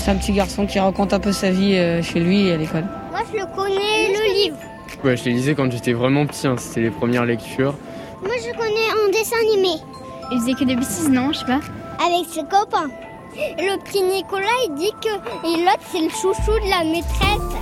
C'est un petit garçon qui raconte un peu sa vie chez lui et à l'école. Moi, je le connais, le livre. Ouais, je les lisais quand j'étais vraiment petit, c'était les premières lectures. Moi, je connais en dessin animé. Il faisait que des bêtises, non, je sais pas. Avec ses copains. Le petit Nicolas, il dit que l'autre, c'est le chouchou de la maîtresse.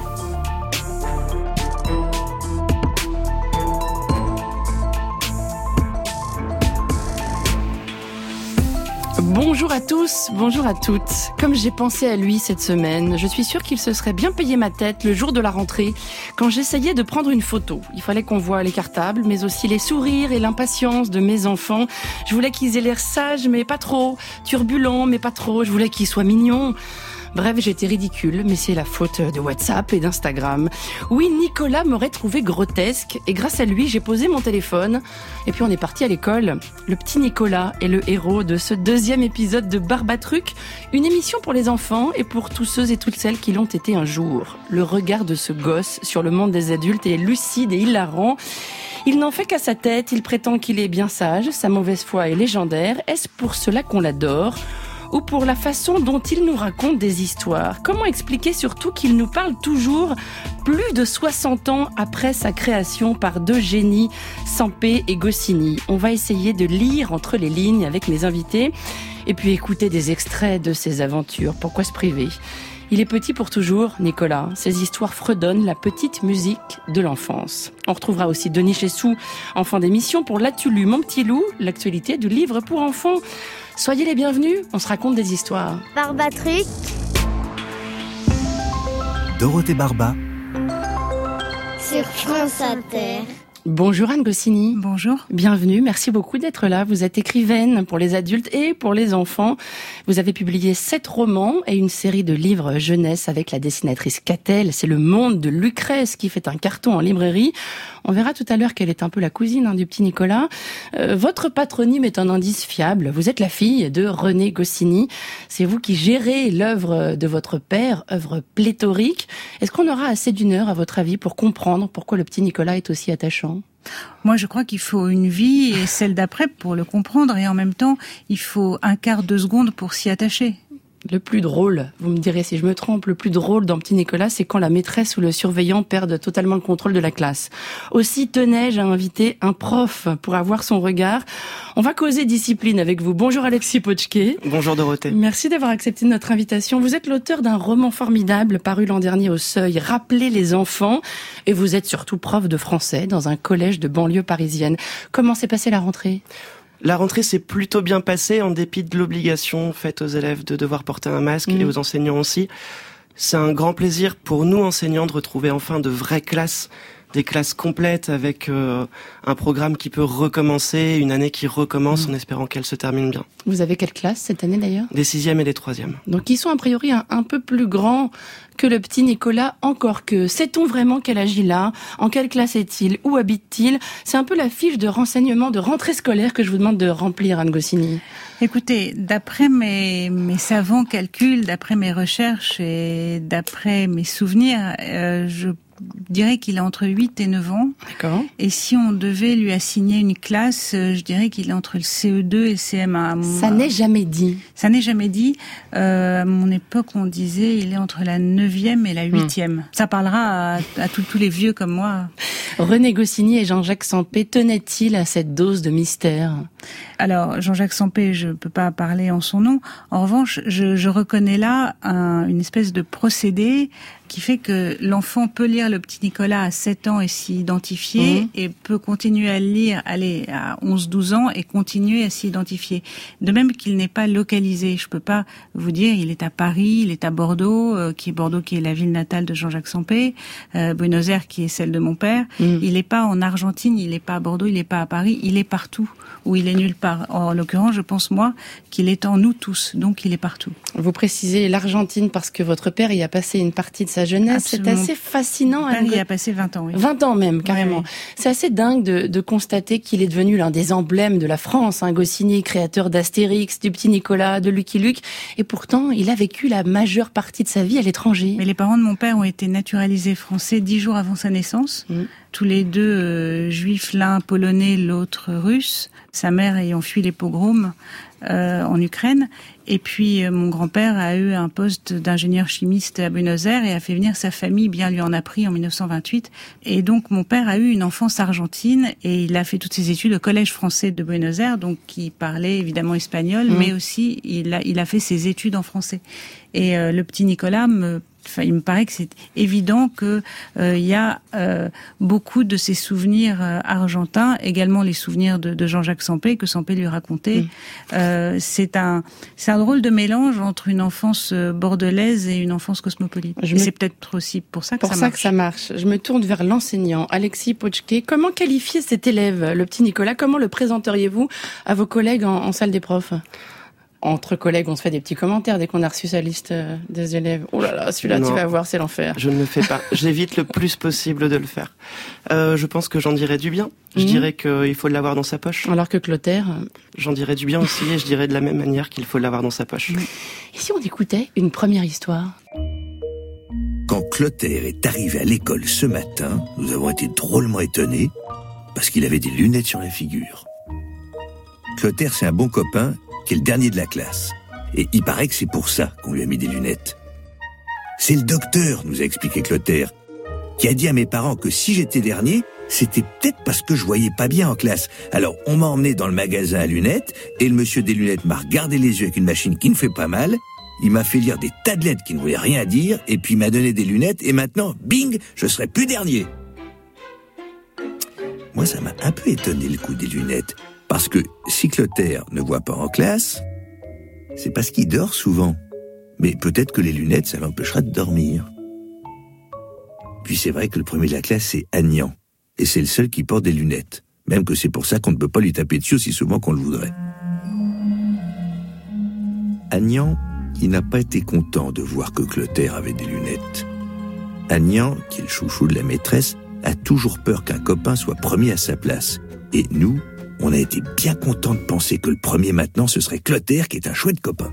Bonjour à tous, bonjour à toutes. Comme j'ai pensé à lui cette semaine, je suis sûre qu'il se serait bien payé ma tête le jour de la rentrée quand j'essayais de prendre une photo. Il fallait qu'on voie les cartables, mais aussi les sourires et l'impatience de mes enfants. Je voulais qu'ils aient l'air sages, mais pas trop, turbulents, mais pas trop. Je voulais qu'ils soient mignons. Bref, j'étais ridicule, mais c'est la faute de WhatsApp et d'Instagram. Oui, Nicolas m'aurait trouvé grotesque, et grâce à lui, j'ai posé mon téléphone, et puis on est parti à l'école. Le petit Nicolas est le héros de ce 2e épisode de Barbatruc, une émission pour les enfants et pour tous ceux et toutes celles qui l'ont été un jour. Le regard de ce gosse sur le monde des adultes est lucide et hilarant. Il n'en fait qu'à sa tête, il prétend qu'il est bien sage, sa mauvaise foi est légendaire. Est-ce pour cela qu'on l'adore ? Ou pour la façon dont il nous raconte des histoires? Comment expliquer surtout qu'il nous parle toujours plus de 60 ans après sa création par deux génies, Sampé et Goscinny? On va essayer de lire entre les lignes avec mes invités et puis écouter des extraits de ses aventures. Pourquoi se priver? Il est petit pour toujours, Nicolas. Ses histoires fredonnent la petite musique de l'enfance. On retrouvera aussi Denis Chessou en fin d'émission pour L'As-tu lu, mon petit loup, l'actualité du livre pour enfants. Soyez les bienvenus, on se raconte des histoires. Barbatruc. Dorothée Barba. Sur France Inter. Bonjour Anne Goscinny. Bonjour. Bienvenue, merci beaucoup d'être là. Vous êtes écrivaine pour les adultes et pour les enfants. Vous avez publié 7 romans et une série de livres jeunesse avec la dessinatrice Catel. C'est Le Monde de Lucrèce qui fait un carton en librairie. On verra tout à l'heure qu'elle est un peu la cousine du petit Nicolas. Votre patronyme est un indice fiable. Vous êtes la fille de René Goscinny. C'est vous qui gérez l'œuvre de votre père, œuvre pléthorique. Est-ce qu'on aura assez d'une heure, à votre avis, pour comprendre pourquoi le petit Nicolas est aussi attachant ? Moi, je crois qu'il faut une vie et celle d'après pour le comprendre, et en même temps, il faut un quart de seconde pour s'y attacher. Le plus drôle, vous me direz si je me trompe, le plus drôle dans Petit Nicolas, c'est quand la maîtresse ou le surveillant perdent totalement le contrôle de la classe. Aussi tenais-je à inviter un prof pour avoir son regard. On va causer discipline avec vous. Bonjour Alexis Pochke. Bonjour Dorothée. Merci d'avoir accepté notre invitation. Vous êtes l'auteur d'un roman formidable paru l'an dernier au Seuil, Rappelez les enfants, et vous êtes surtout prof de français dans un collège de banlieue parisienne. Comment s'est passée la rentrée ? La rentrée s'est plutôt bien passée en dépit de l'obligation faite aux élèves de devoir porter un masque et aux enseignants aussi. C'est un grand plaisir pour nous enseignants de retrouver enfin de vraies classes, des classes complètes avec un programme qui peut recommencer, une année qui recommence en espérant qu'elle se termine bien. Vous avez quelle classe cette année d'ailleurs ? Les 6e et les 3e. Donc ils sont a priori un peu plus grands que le petit Nicolas, encore que. Sait-on vraiment quel âge il a ? En quelle classe est-il ? Où habite-t-il ? C'est un peu la fiche de renseignement de rentrée scolaire que je vous demande de remplir, Anne Goscinny. Écoutez, d'après mes savants calculs, d'après mes recherches et d'après mes souvenirs, je dirais qu'il a entre 8 et 9 ans. D'accord. Et si on devait lui assigner une classe, je dirais qu'il est entre le CE2 et le CM1. Ça n'est jamais dit. Ça n'est jamais dit. À mon époque, on disait il est entre la 9e et la 8e. Ça parlera à tous les vieux comme moi. René Goscinny et Jean-Jacques Sampé tenaient-ils à cette dose de mystère ? Alors, Jean-Jacques Sampé, je peux pas parler en son nom. En revanche, je reconnais là une espèce de procédé qui fait que l'enfant peut lire le petit Nicolas à 7 ans et s'y identifier et peut continuer à le lire, aller à 11-12 ans et continuer à s'y identifier. De même qu'il n'est pas localisé. Je peux pas vous dire, il est à Paris, il est à Bordeaux, qui est la ville natale de Jean-Jacques Sampé, Buenos Aires qui est celle de mon père. Il n'est pas en Argentine, il n'est pas à Bordeaux, il n'est pas à Paris, il est partout où il est nulle part. En l'occurrence, je pense moi qu'il est en nous tous, donc il est partout. Vous précisez l'Argentine parce que votre père y a passé une partie de sa jeunesse. Absolument. C'est assez fascinant. Mon père y a passé 20 ans, oui. 20 ans même, carrément. Oui. C'est assez dingue de constater qu'il est devenu l'un des emblèmes de la France. Goscinny, créateur d'Astérix, du Petit Nicolas, de Lucky Luke. Et pourtant, il a vécu la majeure partie de sa vie à l'étranger. Mais les parents de mon père ont été naturalisés français 10 jours avant sa naissance. tous les deux juifs, l'un polonais, l'autre russe, sa mère ayant fui les pogroms en Ukraine. Et puis mon grand-père a eu un poste d'ingénieur chimiste à Buenos Aires et a fait venir sa famille, bien lui en a pris en 1928. Et donc mon père a eu une enfance argentine et il a fait toutes ses études au Collège français de Buenos Aires, donc qui parlait évidemment espagnol, mais aussi il a fait ses études en français. Et le petit Nicolas il me paraît que c'est évident que il y a beaucoup de ses souvenirs argentins, également les souvenirs de Jean-Jacques Sampé que Sampé lui racontait. C'est un drôle de mélange entre une enfance bordelaise et une enfance cosmopolite. C'est peut-être aussi pour ça que ça marche. Je me tourne vers l'enseignant Alexis Pochke. Comment qualifier cet élève, le petit Nicolas? Comment le présenteriez-vous à vos collègues en salle des profs? Entre collègues, on se fait des petits commentaires dès qu'on a reçu sa liste des élèves. Oh là là, celui-là, tu vas voir, c'est l'enfer. Je ne le fais pas. J'évite le plus possible de le faire. Je pense que j'en dirais du bien. Je dirais qu'il faut l'avoir dans sa poche. Alors que Clotaire... J'en dirais du bien aussi, et je dirais de la même manière qu'il faut l'avoir dans sa poche. Et si on écoutait une première histoire? Quand Clotaire est arrivé à l'école ce matin, nous avons été drôlement étonnés, parce qu'il avait des lunettes sur la figure. Clotaire, c'est un bon copain, qui est le dernier de la classe. Et il paraît que c'est pour ça qu'on lui a mis des lunettes. C'est le docteur, nous a expliqué Clotaire, qui a dit à mes parents que si j'étais dernier, c'était peut-être parce que je voyais pas bien en classe. Alors, on m'a emmené dans le magasin à lunettes, et le monsieur des lunettes m'a regardé les yeux avec une machine qui ne fait pas mal, il m'a fait lire des tas de lettres qui ne voulaient rien dire, et puis il m'a donné des lunettes, et maintenant, bing, je serai plus dernier. Moi, ça m'a un peu étonné le coup des lunettes. Parce que si Clotaire ne voit pas en classe, c'est parce qu'il dort souvent. Mais peut-être que les lunettes, ça l'empêchera de dormir. Puis c'est vrai que le premier de la classe, c'est Agnan. Et c'est le seul qui porte des lunettes. Même que c'est pour ça qu'on ne peut pas lui taper dessus aussi souvent qu'on le voudrait. Agnan, il n'a pas été content de voir que Clotaire avait des lunettes. Agnan, qui est le chouchou de la maîtresse, a toujours peur qu'un copain soit premier à sa place. Et nous, on a été bien contents de penser que le premier maintenant, ce serait Clotaire qui est un chouette copain.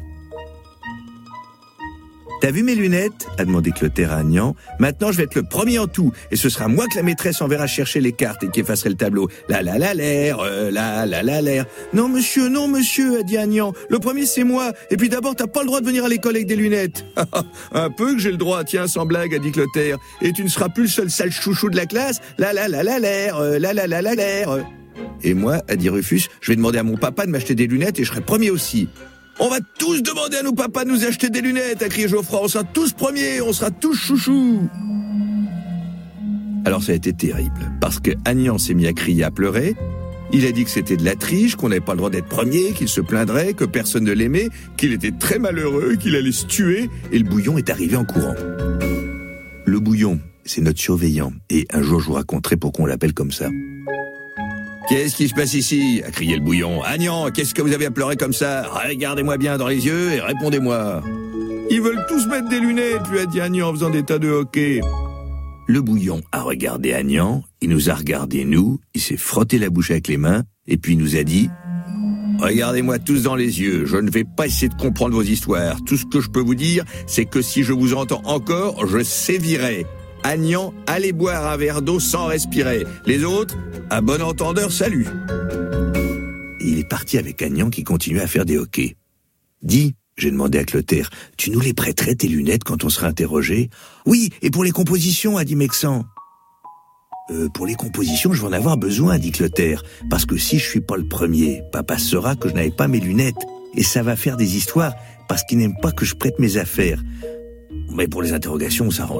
« T'as vu mes lunettes ?» a demandé Clotaire à Agnan. « Maintenant, je vais être le premier en tout, et ce sera moi que la maîtresse enverra chercher les cartes et qui effacerait le tableau. La la la l'air, la la la l'air. »« Non monsieur, a dit Agnan. Le premier, c'est moi. Et puis d'abord, t'as pas le droit de venir à l'école avec des lunettes. »« Un peu que j'ai le droit, tiens, sans blague, a dit Clotaire. Et tu ne seras plus le seul sale chouchou de la classe. La la la la l'air, la la la la l'air. » Et moi, a dit Rufus, je vais demander à mon papa de m'acheter des lunettes et je serai premier aussi. On va tous demander à nos papas de nous acheter des lunettes, a crié Geoffroy. On sera tous premiers, on sera tous chouchous. Alors ça a été terrible, parce que Agnan s'est mis à crier, à pleurer. Il a dit que c'était de la triche, qu'on n'avait pas le droit d'être premier, qu'il se plaindrait, que personne ne l'aimait, qu'il était très malheureux, qu'il allait se tuer, et le bouillon est arrivé en courant. Le bouillon, c'est notre surveillant, et un jour je vous raconterai pourquoi on l'appelle comme ça. Qu'est-ce qui se passe ici ? A crié le bouillon. Agnan, qu'est-ce que vous avez à pleurer comme ça ? Regardez-moi bien dans les yeux et répondez-moi. Ils veulent tous mettre des lunettes, lui a dit Agnan en faisant des tas de hockey. Le bouillon a regardé Agnan, il nous a regardé nous, il s'est frotté la bouche avec les mains, et puis il nous a dit « Regardez-moi tous dans les yeux, je ne vais pas essayer de comprendre vos histoires. Tout ce que je peux vous dire, c'est que si je vous entends encore, je sévirai. Agnan, allez boire un verre d'eau sans respirer. Les autres, à bon entendeur, salut. » Et il est parti avec Agnan qui continuait à faire des hockey. « Dis, j'ai demandé à Clotaire, tu nous les prêterais tes lunettes quand on sera interrogé ? » ?»« Oui, et pour les compositions, a dit Mexan. »« Pour les compositions, je vais en avoir besoin, a dit Clotaire, parce que si je suis pas le premier, papa saura que je n'avais pas mes lunettes, et ça va faire des histoires, parce qu'il n'aime pas que je prête mes affaires. Mais pour les interrogations, on s'arrangera. »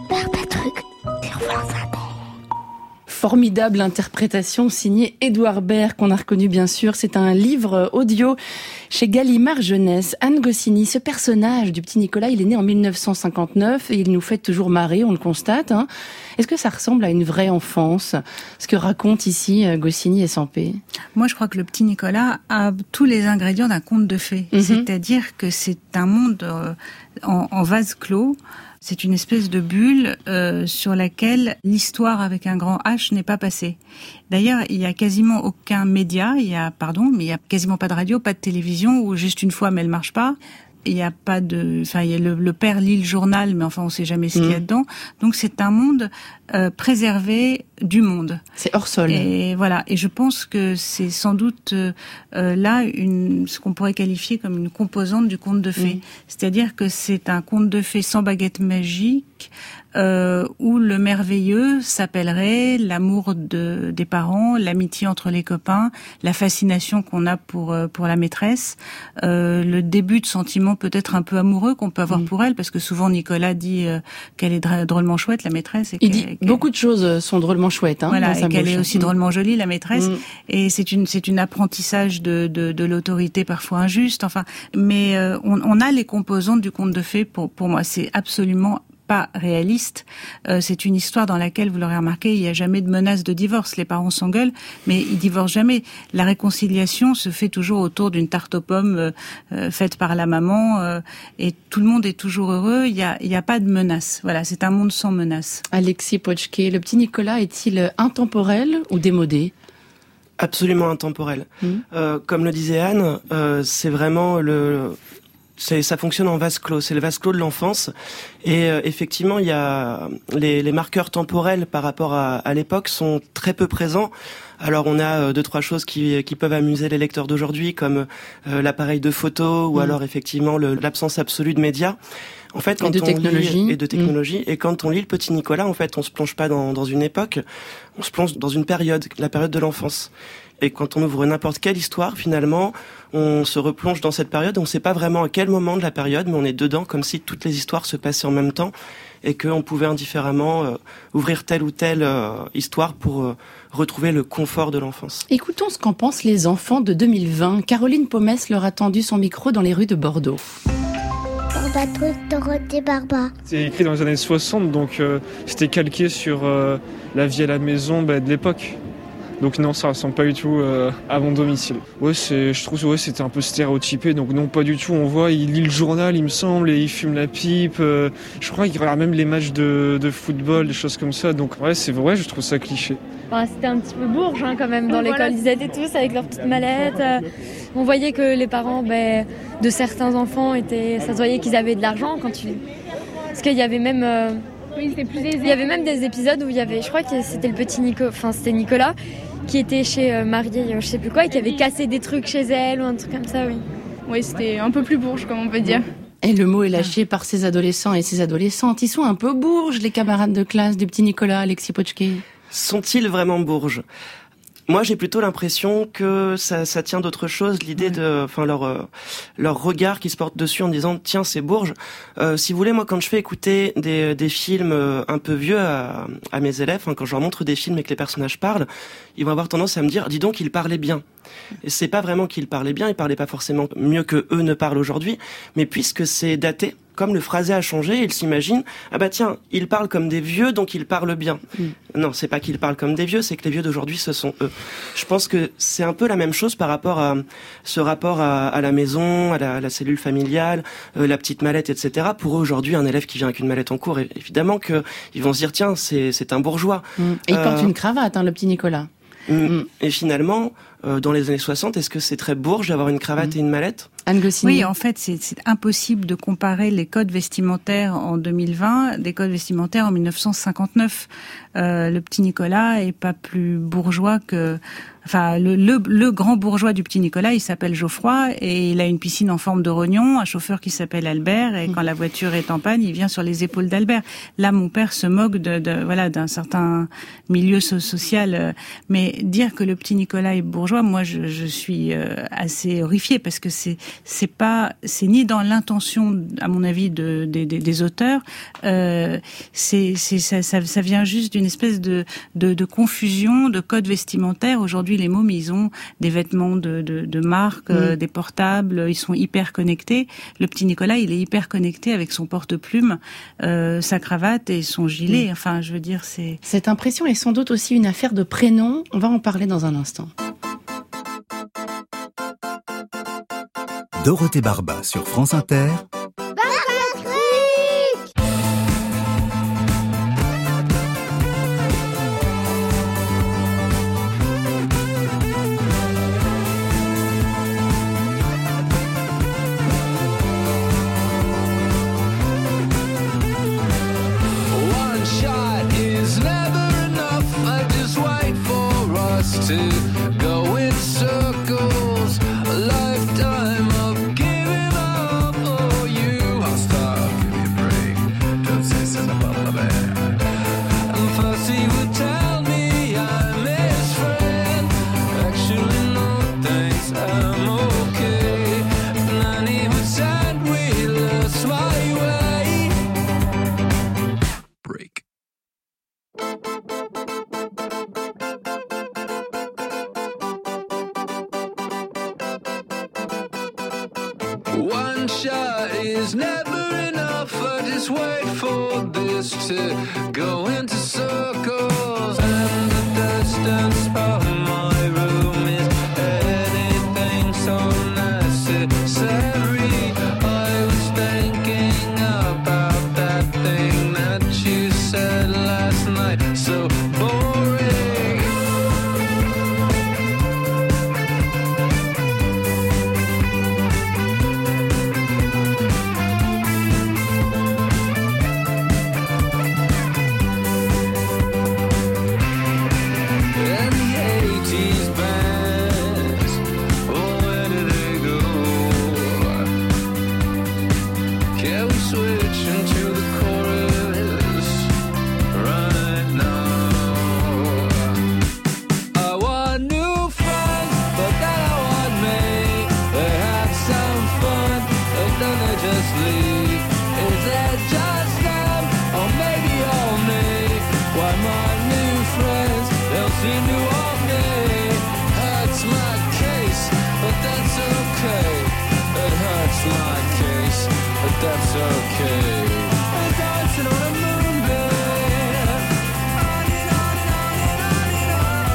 Formidable interprétation signée Édouard Baird, qu'on a reconnu bien sûr. C'est un livre audio chez Gallimard Jeunesse. Anne Goscinny, ce personnage du petit Nicolas, il est né en 1959 et il nous fait toujours marrer, on le constate. Hein. Est-ce que ça ressemble à une vraie enfance, ce que racontent ici Goscinny et Sampé ? Moi, je crois que le petit Nicolas a tous les ingrédients d'un conte de fées. C'est-à-dire que c'est un monde en vase clos. C'est une espèce de bulle sur laquelle l'histoire avec un grand H n'est pas passée. D'ailleurs, il y a quasiment aucun média, mais il y a quasiment pas de radio, pas de télévision, ou juste une fois, mais elle marche pas. il y a pas de, enfin, il y a le père lit le journal, mais enfin, on sait jamais ce qu'il y a dedans. Donc, c'est un monde préservé du monde. C'est hors sol. Et voilà. Et je pense que c'est sans doute là ce qu'on pourrait qualifier comme une composante du conte de fées. C'est-à-dire que c'est un conte de fées sans baguette magique, où le merveilleux s'appellerait l'amour des parents, l'amitié entre les copains, la fascination qu'on a pour la maîtresse, le début de sentiments peut-être un peu amoureux qu'on peut avoir pour elle, parce que souvent Nicolas dit qu'elle est drôlement chouette, la maîtresse. Et il dit beaucoup de choses sont drôlement chouettes. Voilà, et qu'elle est aussi drôlement jolie, la maîtresse. Et c'est une apprentissage de l'autorité parfois injuste. Enfin, mais on a les composantes du conte de fées. Pour moi, c'est absolument pas réaliste. C'est une histoire dans laquelle, vous l'aurez remarqué, il n'y a jamais de menace de divorce. Les parents s'engueulent, mais ils divorcent jamais. La réconciliation se fait toujours autour d'une tarte aux pommes faite par la maman, et tout le monde est toujours heureux. Il y a pas de menace. Voilà, c'est un monde sans menace. Alexis Počke, le petit Nicolas est-il intemporel ou démodé ? Absolument intemporel. Comme le disait Anne, c'est vraiment ça fonctionne en vase clos, c'est le vase clos de l'enfance. Et effectivement, il y a les marqueurs temporels par rapport à l'époque sont très peu présents. Alors on a 2-3 choses qui peuvent amuser les lecteurs d'aujourd'hui, comme l'appareil de photo ou alors effectivement l'absence absolue de médias. En fait, quand et de technologie. Et quand on lit le petit Nicolas, en fait, on se plonge pas dans une époque, on se plonge dans une période, la période de l'enfance. Et quand on ouvre n'importe quelle histoire, finalement, on se replonge dans cette période. On ne sait pas vraiment à quel moment de la période, mais on est dedans comme si toutes les histoires se passaient en même temps et qu'on pouvait indifféremment ouvrir telle ou telle histoire pour retrouver le confort de l'enfance. Écoutons ce qu'en pensent les enfants de 2020. Caroline Pomès leur a tendu son micro dans les rues de Bordeaux. Dorothée Barba. C'est écrit dans les années 60, donc c'était calqué sur la vie à la maison de l'époque. Donc non, ça ressemble pas du tout à mon domicile. Ouais, je trouve que c'était un peu stéréotypé, donc non, pas du tout. On voit, il lit le journal, il me semble, et il fume la pipe. Je crois qu'il regarde même les matchs de football, des choses comme ça. Donc ouais, c'est vrai, je trouve ça cliché. Enfin, c'était un petit peu bourge quand même dans l'école. Ils étaient tous avec leurs petites mallettes. On voyait que les parents de certains enfants ça se voyait qu'ils avaient de l'argent parce qu'il y avait même il y avait même des épisodes où il y avait, je crois que c'était le petit c'était Nicolas qui était chez marié, je sais plus quoi, et qui avait cassé des trucs chez elle ou un truc comme ça, oui. Oui, c'était un peu plus bourge, comme on peut dire. Et le mot est lâché par ces adolescents et ces adolescentes. Ils sont un peu bourges, les camarades de classe du petit Nicolas, Alexis Počke. Sont-ils vraiment bourges ? Moi, j'ai plutôt l'impression que ça tient d'autre chose, l'idée leur regard qui se porte dessus en disant tiens, c'est bourge. Si vous voulez, moi, quand je fais écouter des films un peu vieux à mes élèves, quand je leur montre des films et que les personnages parlent, ils vont avoir tendance à me dire dis donc, il parlait bien. Et c'est pas vraiment qu'il parlait bien, il parlait pas forcément mieux que eux ne parlent aujourd'hui, mais puisque c'est daté, comme le phrasé a changé, ils s'imaginent ah bah tiens, ils parlent comme des vieux, donc ils parlent bien. Non, c'est pas qu'ils parlent comme des vieux, c'est que les vieux d'aujourd'hui, ce sont eux. Je pense que c'est un peu la même chose par rapport à ce rapport à la maison, à la cellule familiale, la petite mallette, etc. Pour eux, aujourd'hui, un élève qui vient avec une mallette en cours, évidemment qu'ils vont se dire tiens, c'est un bourgeois. Et il porte une cravate, le petit Nicolas. Et finalement, dans les années 60, est-ce que c'est très bourge d'avoir une cravate et une mallette ? Anne Goscinny. Oui, en fait, c'est impossible de comparer les codes vestimentaires en 2020 des codes vestimentaires en 1959. Le petit Nicolas est pas plus bourgeois que... Enfin, le grand bourgeois du petit Nicolas, il s'appelle Geoffroy et il a une piscine en forme de rognon, un chauffeur qui s'appelle Albert et quand la voiture est en panne, il vient sur les épaules d'Albert. Là, mon père se moque d'un certain milieu social. Mais dire que le petit Nicolas est bourgeois, moi, je suis assez horrifiée parce que c'est ni dans l'intention, à mon avis, des auteurs. Ça vient juste d'une espèce de confusion, de code vestimentaire. Aujourd'hui, les mômes, ils ont des vêtements de marque, des portables, ils sont hyper connectés. Le petit Nicolas, il est hyper connecté avec son porte-plume, sa cravate et son gilet. Enfin, je veux dire, c'est... Cette impression est sans doute aussi une affaire de prénom. On va en parler dans un instant. Dorothée Barba sur France Inter. There's never enough, I just wait for this to go into circles. And the distance of my room is anything so necessary. I was thinking about that thing that you said last night, so boring. That's okay. I'm dancing on a moonbeam. On and on and on and on and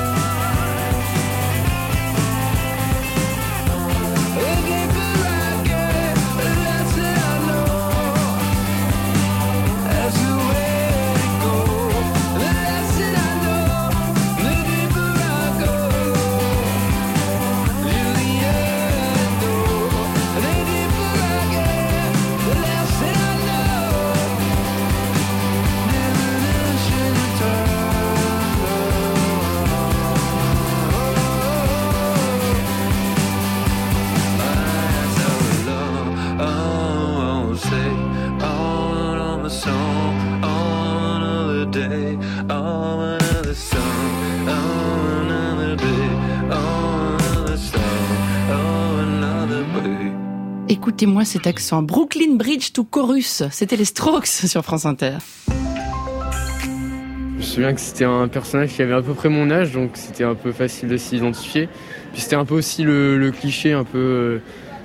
on. The deeper I get, the less that I know. That's the way it goes. The less that I know, the deeper I go. To the end, though. The deeper I get, the less that I know. Never should oh, say on a song, on another day, on another song, on another day, on another song, on another day. Écoutez-moi cet accent. Brooklyn Bridge to Chorus. C'était les Strokes sur France Inter. Je me souviens que c'était un personnage qui avait à peu près mon âge, donc c'était un peu facile de s'identifier. Puis c'était un peu aussi le cliché un peu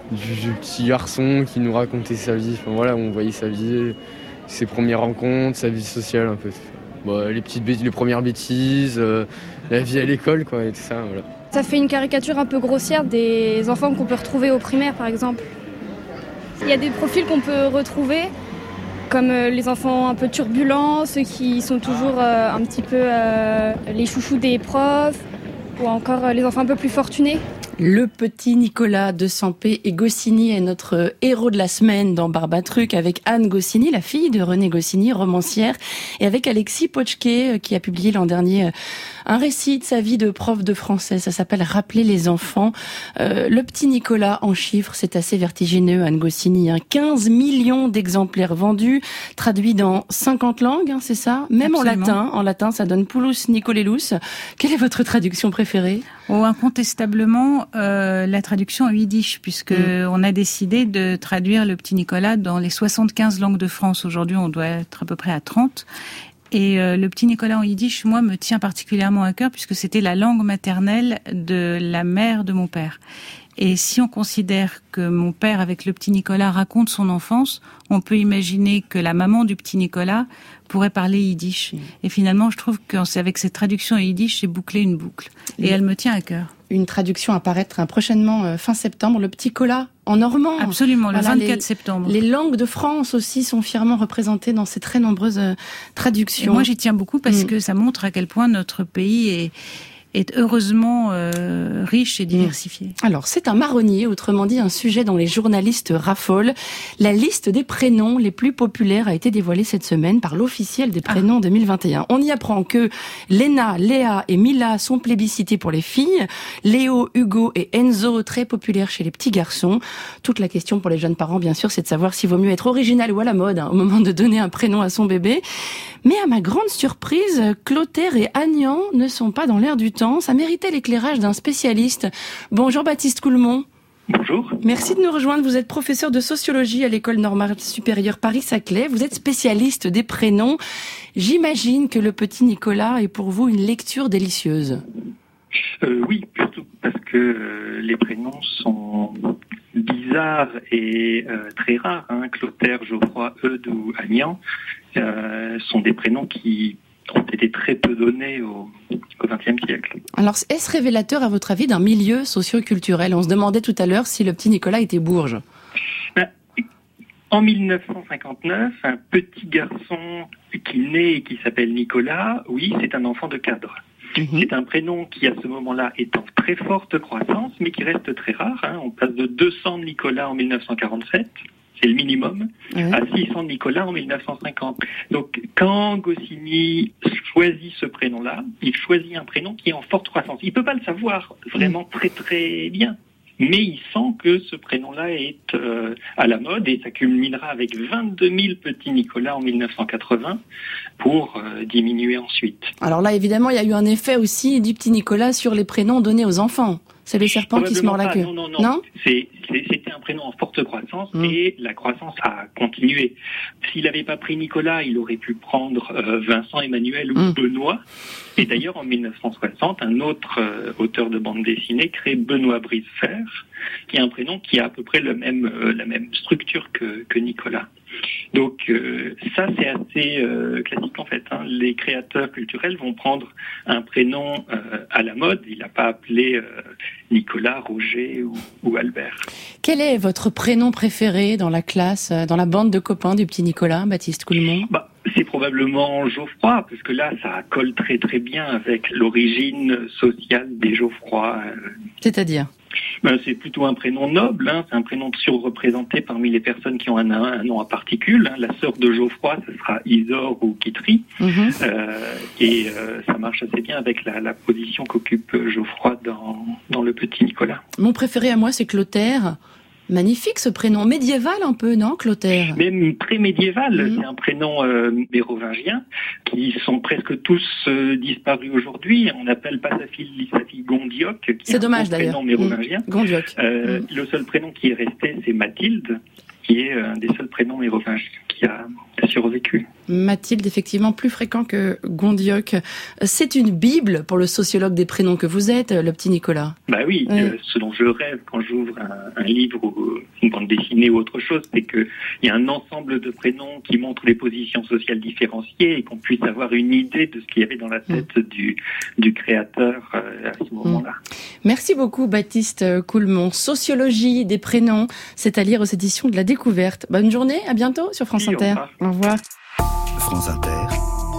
du petit garçon qui nous racontait sa vie. Enfin voilà, on voyait sa vie, ses premières rencontres, sa vie sociale un peu. Bon, les premières bêtises, la vie à l'école, quoi, et tout ça, voilà. Ça fait une caricature un peu grossière des enfants qu'on peut retrouver au primaire, par exemple. Il y a des profils qu'on peut retrouver, comme les enfants un peu turbulents, ceux qui sont toujours un petit peu les chouchous des profs, ou encore les enfants un peu plus fortunés. Le petit Nicolas de Sampé et Goscinny est notre héros de la semaine dans Barbatruc, avec Anne Goscinny, la fille de René Goscinny, romancière, et avec Alexis Pochke, qui a publié l'an dernier un récit de sa vie de prof de français. Ça s'appelle « Rappeler les enfants ». Le petit Nicolas, en chiffres, c'est assez vertigineux, Anne Goscinny. 15 millions d'exemplaires vendus, traduits dans 50 langues, c'est ça? Même Absolument. en latin, ça donne Pulus Nicolellus. Quelle est votre traduction préférée? Oh, incontestablement, la traduction en yiddish, puisque on a décidé de traduire le petit Nicolas dans les 75 langues de France. Aujourd'hui, on doit être à peu près à 30. Et le petit Nicolas en yiddish, moi, me tient particulièrement à cœur, puisque c'était la langue maternelle de la mère de mon père. Et si on considère que mon père, avec le petit Nicolas, raconte son enfance, on peut imaginer que la maman du petit Nicolas pourrait parler yiddish. Et finalement, je trouve qu'avec cette traduction en yiddish, j'ai bouclé une boucle. Et elle me tient à cœur. Une traduction à paraître prochainement fin septembre, le petit Cola en normand. Absolument, le 24 septembre. Les langues de France aussi sont fièrement représentées dans ces très nombreuses traductions. Et moi, j'y tiens beaucoup parce que ça montre à quel point notre pays est heureusement riche et diversifié. Alors, c'est un marronnier, autrement dit un sujet dont les journalistes raffolent. La liste des prénoms les plus populaires a été dévoilée cette semaine par l'officiel des prénoms 2021. On y apprend que Léna, Léa et Mila sont plébiscités pour les filles, Léo, Hugo et Enzo très populaires chez les petits garçons. Toute la question pour les jeunes parents, bien sûr, c'est de savoir s'il vaut mieux être original ou à la mode au moment de donner un prénom à son bébé. Mais à ma grande surprise, Clotaire et Agnan ne sont pas dans l'air du temps. Ça méritait l'éclairage d'un spécialiste. Bonjour Baptiste Coulmont. Bonjour. Merci de nous rejoindre. Vous êtes professeur de sociologie à l'École normale supérieure Paris-Saclay. Vous êtes spécialiste des prénoms. J'imagine que le petit Nicolas est pour vous une lecture délicieuse. Oui, plutôt parce que les prénoms sont bizarres et très rares. Clotaire, Geoffroy, Eudes ou Agnan sont des prénoms qui ont été très peu donnés au XXe siècle. Alors, est-ce révélateur, à votre avis, d'un milieu socio-culturel ? On se demandait tout à l'heure si le petit Nicolas était bourge. En 1959, un petit garçon qui naît et qui s'appelle Nicolas, oui, c'est un enfant de cadre. C'est un prénom qui, à ce moment-là, est en très forte croissance, mais qui reste très rare. On passe de 200 Nicolas en 1947, c'est le minimum, à 600 Nicolas en 1950. Donc, quand Goscinny choisit ce prénom-là, il choisit un prénom qui est en forte croissance. Il ne peut pas le savoir vraiment très très bien. Mais il sent que ce prénom-là est à la mode et ça culminera avec 22 000 petits Nicolas en 1980 pour diminuer ensuite. Alors là, évidemment, il y a eu un effet aussi du petit Nicolas sur les prénoms donnés aux enfants. C'est le serpent qui se mord la queue. Non. C'était un prénom en forte croissance et la croissance a continué. S'il n'avait pas pris Nicolas, il aurait pu prendre Vincent, Emmanuel ou Benoît. Et d'ailleurs, en 1960, un autre auteur de bande dessinée crée Benoît Brisefer, qui est un prénom qui a à peu près la même structure que Nicolas. Donc ça, c'est assez classique en fait. Les créateurs culturels vont prendre un prénom à la mode. Il n'a pas appelé Nicolas, Roger ou Albert. Quel est votre prénom préféré dans la classe, dans la bande de copains du petit Nicolas, Baptiste Coulmont ? C'est probablement Geoffroy, parce que là, ça colle très très bien avec l'origine sociale des Geoffroy. C'est-à-dire ? C'est plutôt un prénom noble, c'est un prénom surreprésenté parmi les personnes qui ont un nom à particules. La sœur de Geoffroy, ce sera Isor ou Kitry. Et ça marche assez bien avec la position qu'occupe Geoffroy dans le petit Nicolas. Mon préféré à moi, c'est Clotaire. Magnifique ce prénom, médiéval un peu, non, Clotaire ? Même très médiéval, c'est un prénom mérovingien qui sont presque tous disparus aujourd'hui. On n'appelle pas sa fille Gondioque, qui c'est dommage d'ailleurs. Prénom mérovingien. Gondioque. Le seul prénom qui est resté, c'est Mathilde, qui est un des seuls prénoms mérovingiens qui a survécu. Mathilde, effectivement, plus fréquent que Gondioque. C'est une bible pour le sociologue des prénoms que vous êtes, le petit Nicolas. Oui, ce dont je rêve quand j'ouvre un livre ou une bande dessinée ou autre chose, c'est qu'il y a un ensemble de prénoms qui montrent les positions sociales différenciées et qu'on puisse avoir une idée de ce qu'il y avait dans la tête du créateur à ce moment-là. Merci beaucoup, Baptiste Coulmont. Sociologie des prénoms, c'est à lire aux éditions de La Découverte. Bonne journée, à bientôt sur France Inter. Au revoir. France Inter.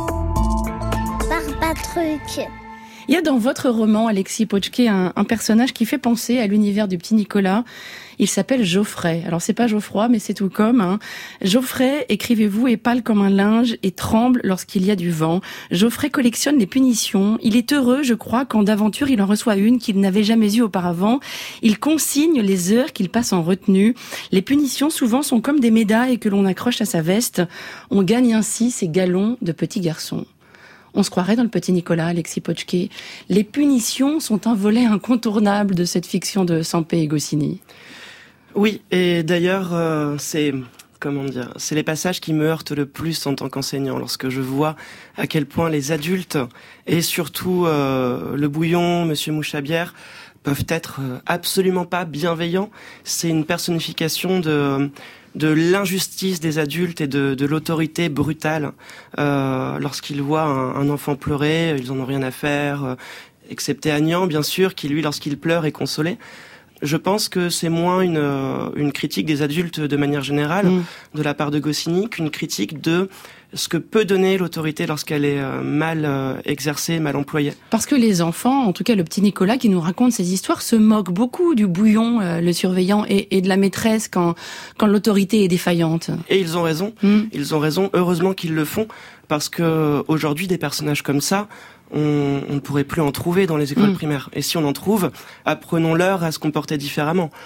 Barbatruc. Il y a dans votre roman, Alexis Pochke, un personnage qui fait penser à l'univers du petit Nicolas. Il s'appelle Geoffrey. Alors c'est pas Geoffroy, mais c'est tout comme. Geoffrey, écrivez-vous, est pâle comme un linge et tremble lorsqu'il y a du vent. Geoffrey collectionne les punitions. Il est heureux, je crois, quand d'aventure il en reçoit une qu'il n'avait jamais eue auparavant. Il consigne les heures qu'il passe en retenue. Les punitions, souvent, sont comme des médailles que l'on accroche à sa veste. On gagne ainsi ses galons de petit garçon. On se croirait dans le petit Nicolas, Alexis Pochke. Les punitions sont un volet incontournable de cette fiction de Sampé et Goscinny. Oui, et d'ailleurs, c'est les passages qui me heurtent le plus en tant qu'enseignant, lorsque je vois à quel point les adultes, et surtout le bouillon, Monsieur Mouchabière, peuvent être absolument pas bienveillants. C'est une personnification de l'injustice des adultes et de l'autorité brutale. Lorsqu'ils voient un enfant pleurer, ils en ont rien à faire, excepté Agnan, bien sûr, qui lui, lorsqu'il pleure, est consolé. Je pense que c'est moins une critique des adultes de manière générale, de la part de Goscinny, qu'une critique de ce que peut donner l'autorité lorsqu'elle est mal exercée, mal employée. Parce que les enfants, en tout cas le petit Nicolas qui nous raconte ces histoires, se moquent beaucoup du bouillon, le surveillant, et de la maîtresse quand l'autorité est défaillante. Et ils ont raison. Ils ont raison. Heureusement qu'ils le font, parce que aujourd'hui, des personnages comme ça, on ne pourrait plus en trouver dans les écoles primaires. Et si on en trouve, apprenons-leur à se comporter différemment.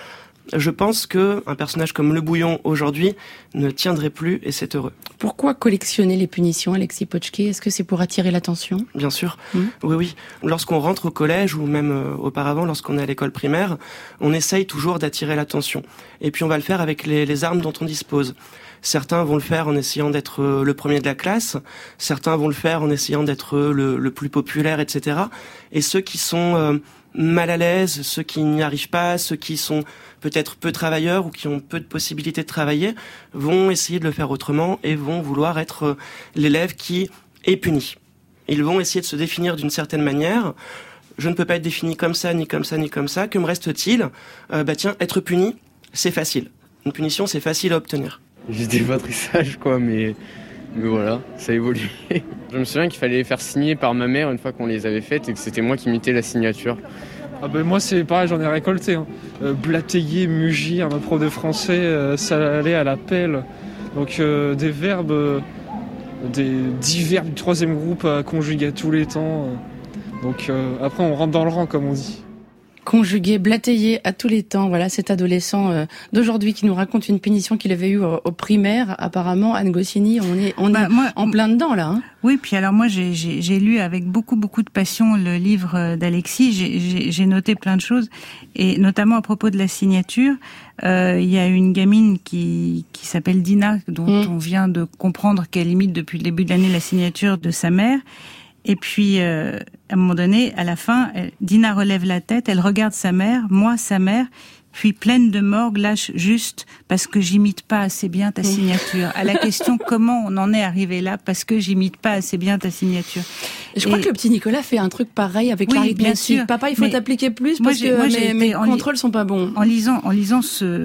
Je pense qu'un personnage comme Le Bouillon aujourd'hui ne tiendrait plus et c'est heureux. Pourquoi collectionner les punitions, Alexis Počke ? Est-ce que c'est pour attirer l'attention ? Bien sûr, oui. Lorsqu'on rentre au collège ou même auparavant lorsqu'on est à l'école primaire, on essaye toujours d'attirer l'attention. Et puis on va le faire avec les armes dont on dispose. Certains vont le faire en essayant d'être le premier de la classe, certains vont le faire en essayant d'être le plus populaire, etc. Et ceux qui sont mal à l'aise, ceux qui n'y arrivent pas, ceux qui sont peut-être peu travailleurs ou qui ont peu de possibilités de travailler, vont essayer de le faire autrement et vont vouloir être l'élève qui est puni. Ils vont essayer de se définir d'une certaine manière. Je ne peux pas être défini comme ça, ni comme ça, ni comme ça. Que me reste-t-il ? Tiens, être puni, c'est facile. Une punition, c'est facile à obtenir. J'étais pas très sage, quoi, mais voilà, ça a évolué. Je me souviens qu'il fallait les faire signer par ma mère une fois qu'on les avait faites et que c'était moi qui imitais la signature. Moi c'est pareil, j'en ai récolté. Blatayer, mugir, ma prof de français, ça allait à la pelle. Donc des verbes, des 10 verbes du 3e groupe à conjuguer à tous les temps. Donc après on rentre dans le rang, comme on dit. Conjugué, blataillé à tous les temps. Voilà, cet adolescent d'aujourd'hui qui nous raconte une punition qu'il avait eue au primaire. Apparemment, Anne Goscinny, on est en plein dedans là. Oui, puis alors moi j'ai lu avec beaucoup de passion le livre d'Alexis. J'ai noté plein de choses et notamment à propos de la signature. Il y a une gamine qui s'appelle Dina dont on vient de comprendre qu'elle imite depuis le début de l'année la signature de sa mère. Et puis, à un moment donné, à la fin, Dina relève la tête, elle regarde sa mère, moi, sa mère, puis pleine de morgue, lâche juste parce que j'imite pas assez bien ta signature. À la question comment on en est arrivé là, parce que j'imite pas assez bien ta signature. Je crois que le petit Nicolas fait un truc pareil avec l'arithmétique. Papa, il faut t'appliquer plus parce que mes contrôles sont pas bons. En lisant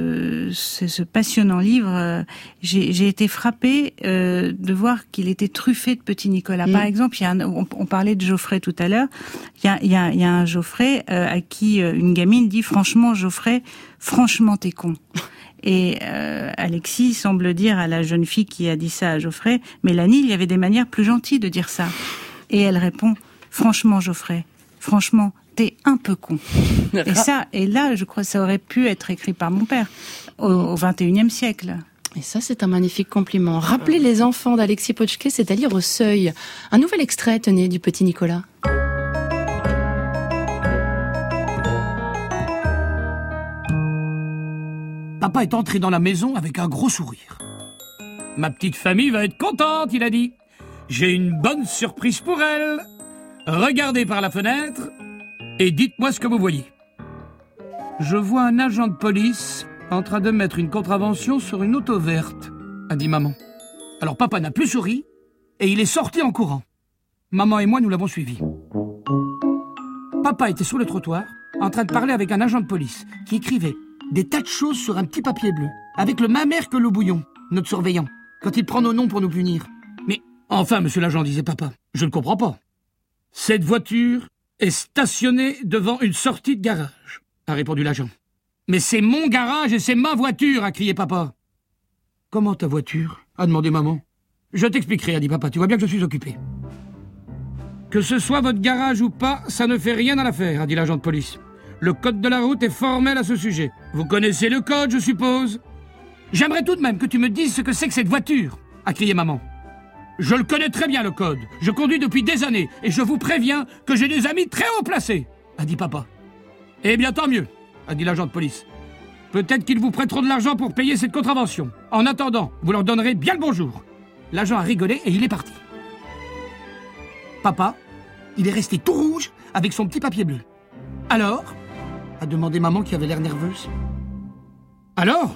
ce passionnant livre, j'ai été frappée de voir qu'il était truffé de petits Nicolas. Par exemple, on parlait de Geoffrey tout à l'heure. Il y a un Geoffrey à qui une gamine dit franchement Geoffrey, franchement t'es con. Et Alexis semble dire à la jeune fille qui a dit ça à Geoffrey, Mélanie, il y avait des manières plus gentilles de dire ça. Et elle répond, franchement Geoffrey, franchement t'es un peu con. Et là, je crois que ça aurait pu être écrit par mon père au XXIe siècle. Et ça, c'est un magnifique compliment. Rappelez les enfants d'Alexis Počke, c'est à lire au Seuil. Un nouvel extrait, tenez, du petit Nicolas. Papa est entré dans la maison avec un gros sourire. Ma petite famille va être contente, il a dit. J'ai une bonne surprise pour elle. Regardez par la fenêtre et dites-moi ce que vous voyez. Je vois un agent de police en train de mettre une contravention sur une auto verte, a dit maman. Alors papa n'a plus souri et il est sorti en courant. Maman et moi, nous l'avons suivi. Papa était sur le trottoir en train de parler avec un agent de police qui écrivait des tas de choses sur un petit papier bleu, avec le même air que le Bouillon, notre surveillant, quand il prend nos noms pour nous punir. Mais enfin, monsieur l'agent, disait papa, je ne comprends pas. Cette voiture est stationnée devant une sortie de garage, a répondu l'agent. Mais c'est mon garage et c'est ma voiture, a crié papa. Comment ta voiture ? A demandé maman. Je t'expliquerai, a dit papa, tu vois bien que je suis occupé. Que ce soit votre garage ou pas, ça ne fait rien à l'affaire, a dit l'agent de police. Le code de la route est formel à ce sujet. Vous connaissez le code, je suppose ? J'aimerais tout de même que tu me dises ce que c'est que cette voiture, a crié maman. Je le connais très bien, le code. Je conduis depuis des années et je vous préviens que j'ai des amis très haut placés, a dit papa. Eh bien, tant mieux, a dit l'agent de police. Peut-être qu'ils vous prêteront de l'argent pour payer cette contravention. En attendant, vous leur donnerez bien le bonjour. L'agent a rigolé et il est parti. Papa, il est resté tout rouge avec son petit papier bleu. Alors ? A demandé maman qui avait l'air nerveuse. Alors ?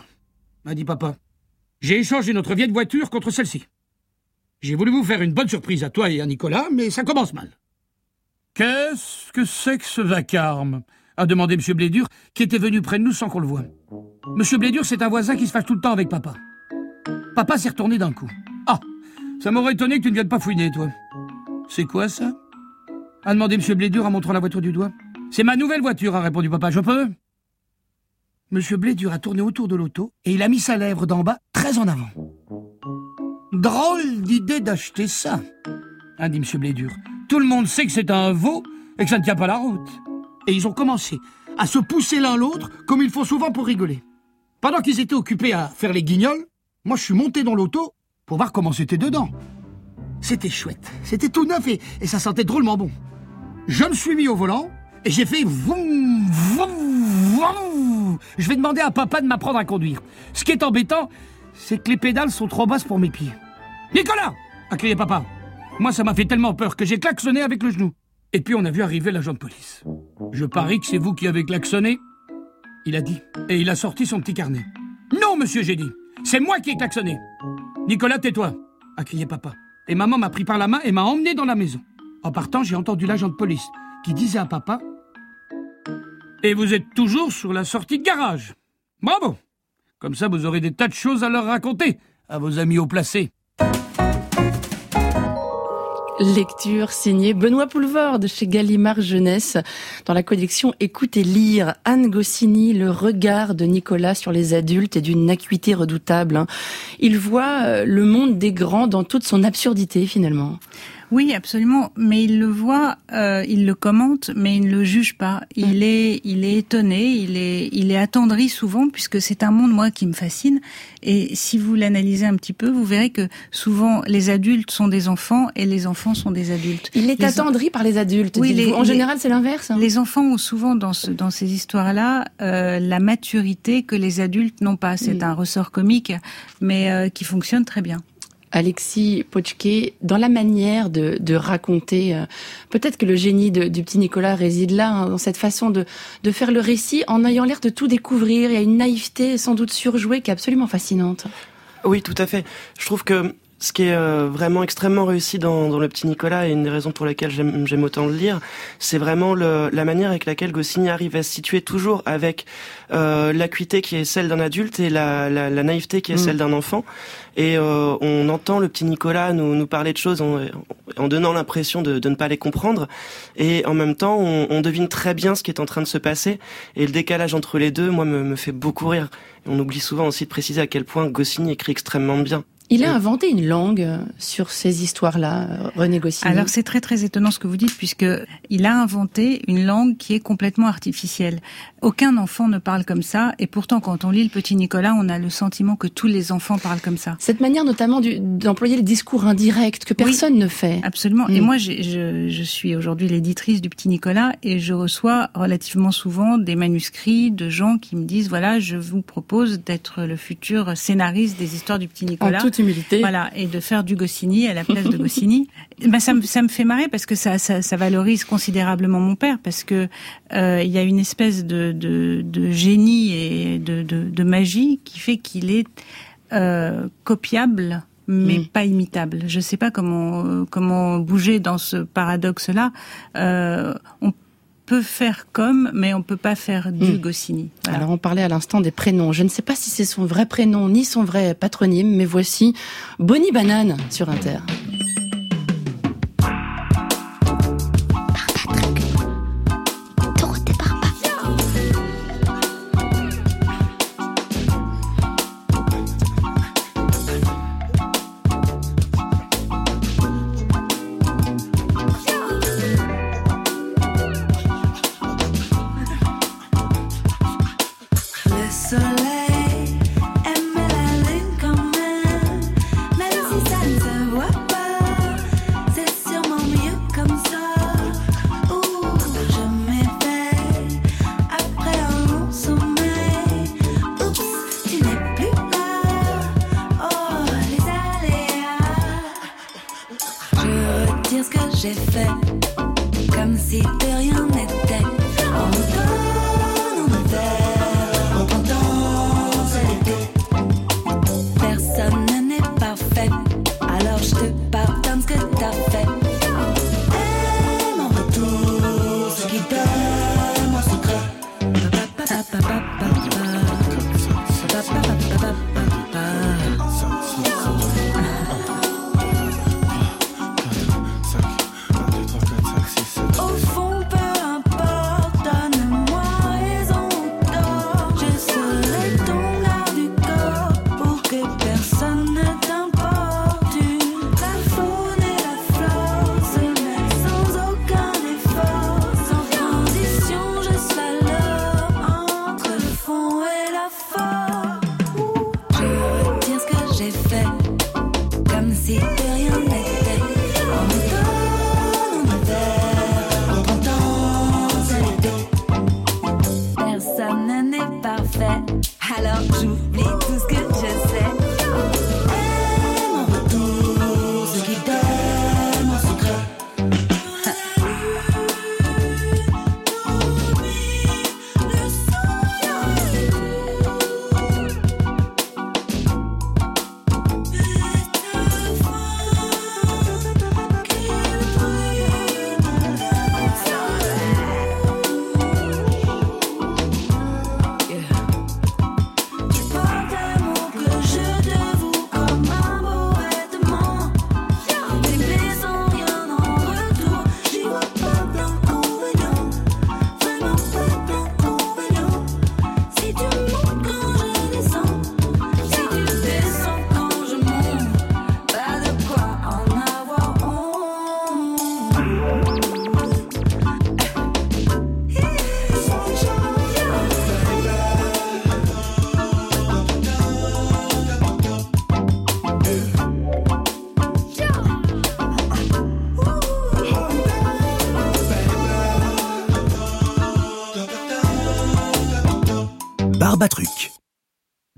M'a dit papa. J'ai échangé notre vieille voiture contre celle-ci. J'ai voulu vous faire une bonne surprise à toi et à Nicolas, mais ça commence mal. Qu'est-ce que c'est que ce vacarme ? A demandé M. Blédur, qui était venu près de nous sans qu'on le voie. M. Blédur, c'est un voisin qui se fâche tout le temps avec papa. Papa s'est retourné d'un coup. Ah, ça m'aurait étonné que tu ne viennes pas fouiner, toi. C'est quoi ça ? A demandé M. Blédur en montrant la voiture du doigt. C'est ma nouvelle voiture, a répondu papa. Je peux ? Monsieur Blédur a tourné autour de l'auto et il a mis sa lèvre d'en bas très en avant. Drôle d'idée d'acheter ça, a dit Monsieur Blédur. Tout le monde sait que c'est un veau et que ça ne tient pas la route. Et ils ont commencé à se pousser l'un l'autre comme ils font souvent pour rigoler. Pendant qu'ils étaient occupés à faire les guignols, moi je suis monté dans l'auto pour voir comment c'était dedans. C'était chouette, c'était tout neuf et ça sentait drôlement bon. Je me suis mis au volant et j'ai fait vroom, vroom, vroom. Je vais demander à papa de m'apprendre à conduire. Ce qui est embêtant, c'est que les pédales sont trop basses pour mes pieds. « Nicolas !» a crié papa. Moi, ça m'a fait tellement peur que j'ai klaxonné avec le genou. Et puis on a vu arriver l'agent de police. « Je parie que c'est vous qui avez klaxonné ?» Il a dit. Et il a sorti son petit carnet. « Non, monsieur, j'ai dit. C'est moi qui ai klaxonné. »« Nicolas, tais-toi !» a crié papa. Et maman m'a pris par la main et m'a emmené dans la maison. En partant, j'ai entendu l'agent de police qui disait à papa « Et vous êtes toujours sur la sortie de garage. Bravo ! Comme ça, vous aurez des tas de choses à leur raconter, à vos amis haut placés. » Lecture signée Benoît Poulvorde chez Gallimard Jeunesse dans la collection Écoute et lire. Anne Goscinny, le regard de Nicolas sur les adultes est d'une acuité redoutable. Il voit le monde des grands dans toute son absurdité finalement. Oui, absolument. Mais il le voit, il le commente, mais il ne le juge pas. Il est étonné, il est attendri souvent, puisque c'est un monde, moi, qui me fascine. Et si vous l'analysez un petit peu, vous verrez que souvent, les adultes sont des enfants et les enfants sont des adultes. Il est attendri par les adultes. Oui, en général, c'est l'inverse. Les enfants ont souvent, dans ces histoires-là, la maturité que les adultes n'ont pas. C'est un ressort comique, mais qui fonctionne très bien. Alexis Pochke, dans la manière de raconter, peut-être que le génie du petit Nicolas réside là, dans cette façon de faire le récit en ayant l'air de tout découvrir. Il y a une naïveté sans doute surjouée qui est absolument fascinante. Oui, tout à fait. Je trouve que ce qui est vraiment extrêmement réussi dans le petit Nicolas, et une des raisons pour lesquelles j'aime autant le lire, c'est vraiment la manière avec laquelle Goscinny arrive à se situer toujours avec l'acuité qui est celle d'un adulte et la naïveté qui est celle d'un enfant. Et on entend le petit Nicolas nous parler de choses en donnant l'impression de ne pas les comprendre. Et en même temps, on devine très bien ce qui est en train de se passer. Et le décalage entre les deux, moi, me fait beaucoup rire. Et on oublie souvent aussi de préciser à quel point Goscinny écrit extrêmement bien. Il a inventé une langue sur ces histoires-là, René Goscinny. Alors c'est très très étonnant ce que vous dites, puisque il a inventé une langue qui est complètement artificielle. Aucun enfant ne parle comme ça, et pourtant quand on lit le petit Nicolas, on a le sentiment que tous les enfants parlent comme ça. Cette manière notamment d'employer le discours indirect que personne ne fait. Absolument. Et moi, je suis aujourd'hui l'éditrice du petit Nicolas, et je reçois relativement souvent des manuscrits de gens qui me disent, voilà, je vous propose d'être le futur scénariste des histoires du petit Nicolas. En toute humilité. Voilà, et de faire du Goscinny à la place de Goscinny. Ben ça me fait marrer parce que ça valorise considérablement mon père, parce que il y a une espèce de génie et de magie qui fait qu'il est copiable mais pas imitable. Je sais pas comment bouger dans ce paradoxe-là. On peut faire comme, mais on peut pas faire du Goscinny. Voilà. Alors on parlait à l'instant des prénoms. Je ne sais pas si c'est son vrai prénom ni son vrai patronyme, mais voici Bonnie Banane sur Inter.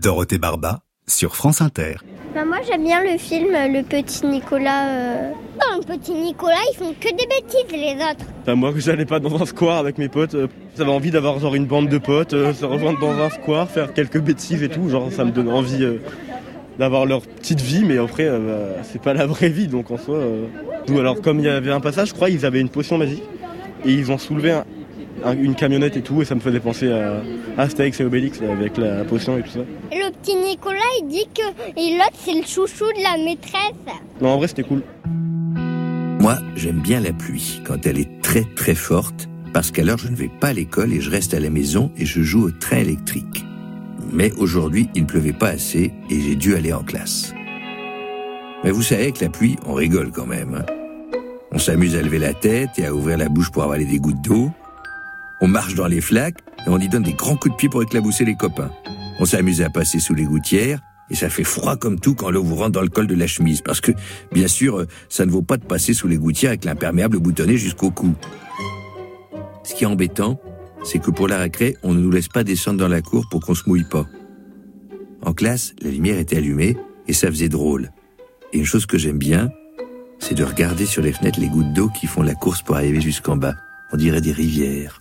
Dorothée Barba sur France Inter. Moi j'aime bien le film Le Petit Nicolas. Dans Le Petit Nicolas, ils font que des bêtises les autres. Moi que j'allais pas dans un square avec mes potes, j'avais envie d'avoir genre une bande de potes, se rejoindre dans un square, faire quelques bêtises et tout, genre ça me donne envie d'avoir leur petite vie, mais après c'est pas la vraie vie, donc en soi. Alors comme il y avait un passage, je crois, ils avaient une potion magique et ils ont soulevé une camionnette et tout, et ça me faisait penser à Astérix et Obélix avec la potion et tout ça. Et le petit Nicolas, il dit que l'autre c'est le chouchou de la maîtresse. Non, en vrai c'était cool. Moi, j'aime bien la pluie quand elle est très très forte, parce qu'alors je ne vais pas à l'école et je reste à la maison et je joue au train électrique. Mais aujourd'hui, il ne pleuvait pas assez et j'ai dû aller en classe. Mais vous savez, avec la pluie, on rigole quand même. Hein. On s'amuse à lever la tête et à ouvrir la bouche pour avaler des gouttes d'eau. On marche dans les flaques et on y donne des grands coups de pied pour éclabousser les copains. On s'amuse à passer sous les gouttières et ça fait froid comme tout quand l'eau vous rentre dans le col de la chemise. Parce que, bien sûr, ça ne vaut pas de passer sous les gouttières avec l'imperméable boutonné jusqu'au cou. Ce qui est embêtant, c'est que pour la récré, on ne nous laisse pas descendre dans la cour pour qu'on se mouille pas. En classe, la lumière était allumée et ça faisait drôle. Et une chose que j'aime bien, c'est de regarder sur les fenêtres les gouttes d'eau qui font la course pour arriver jusqu'en bas. On dirait des rivières.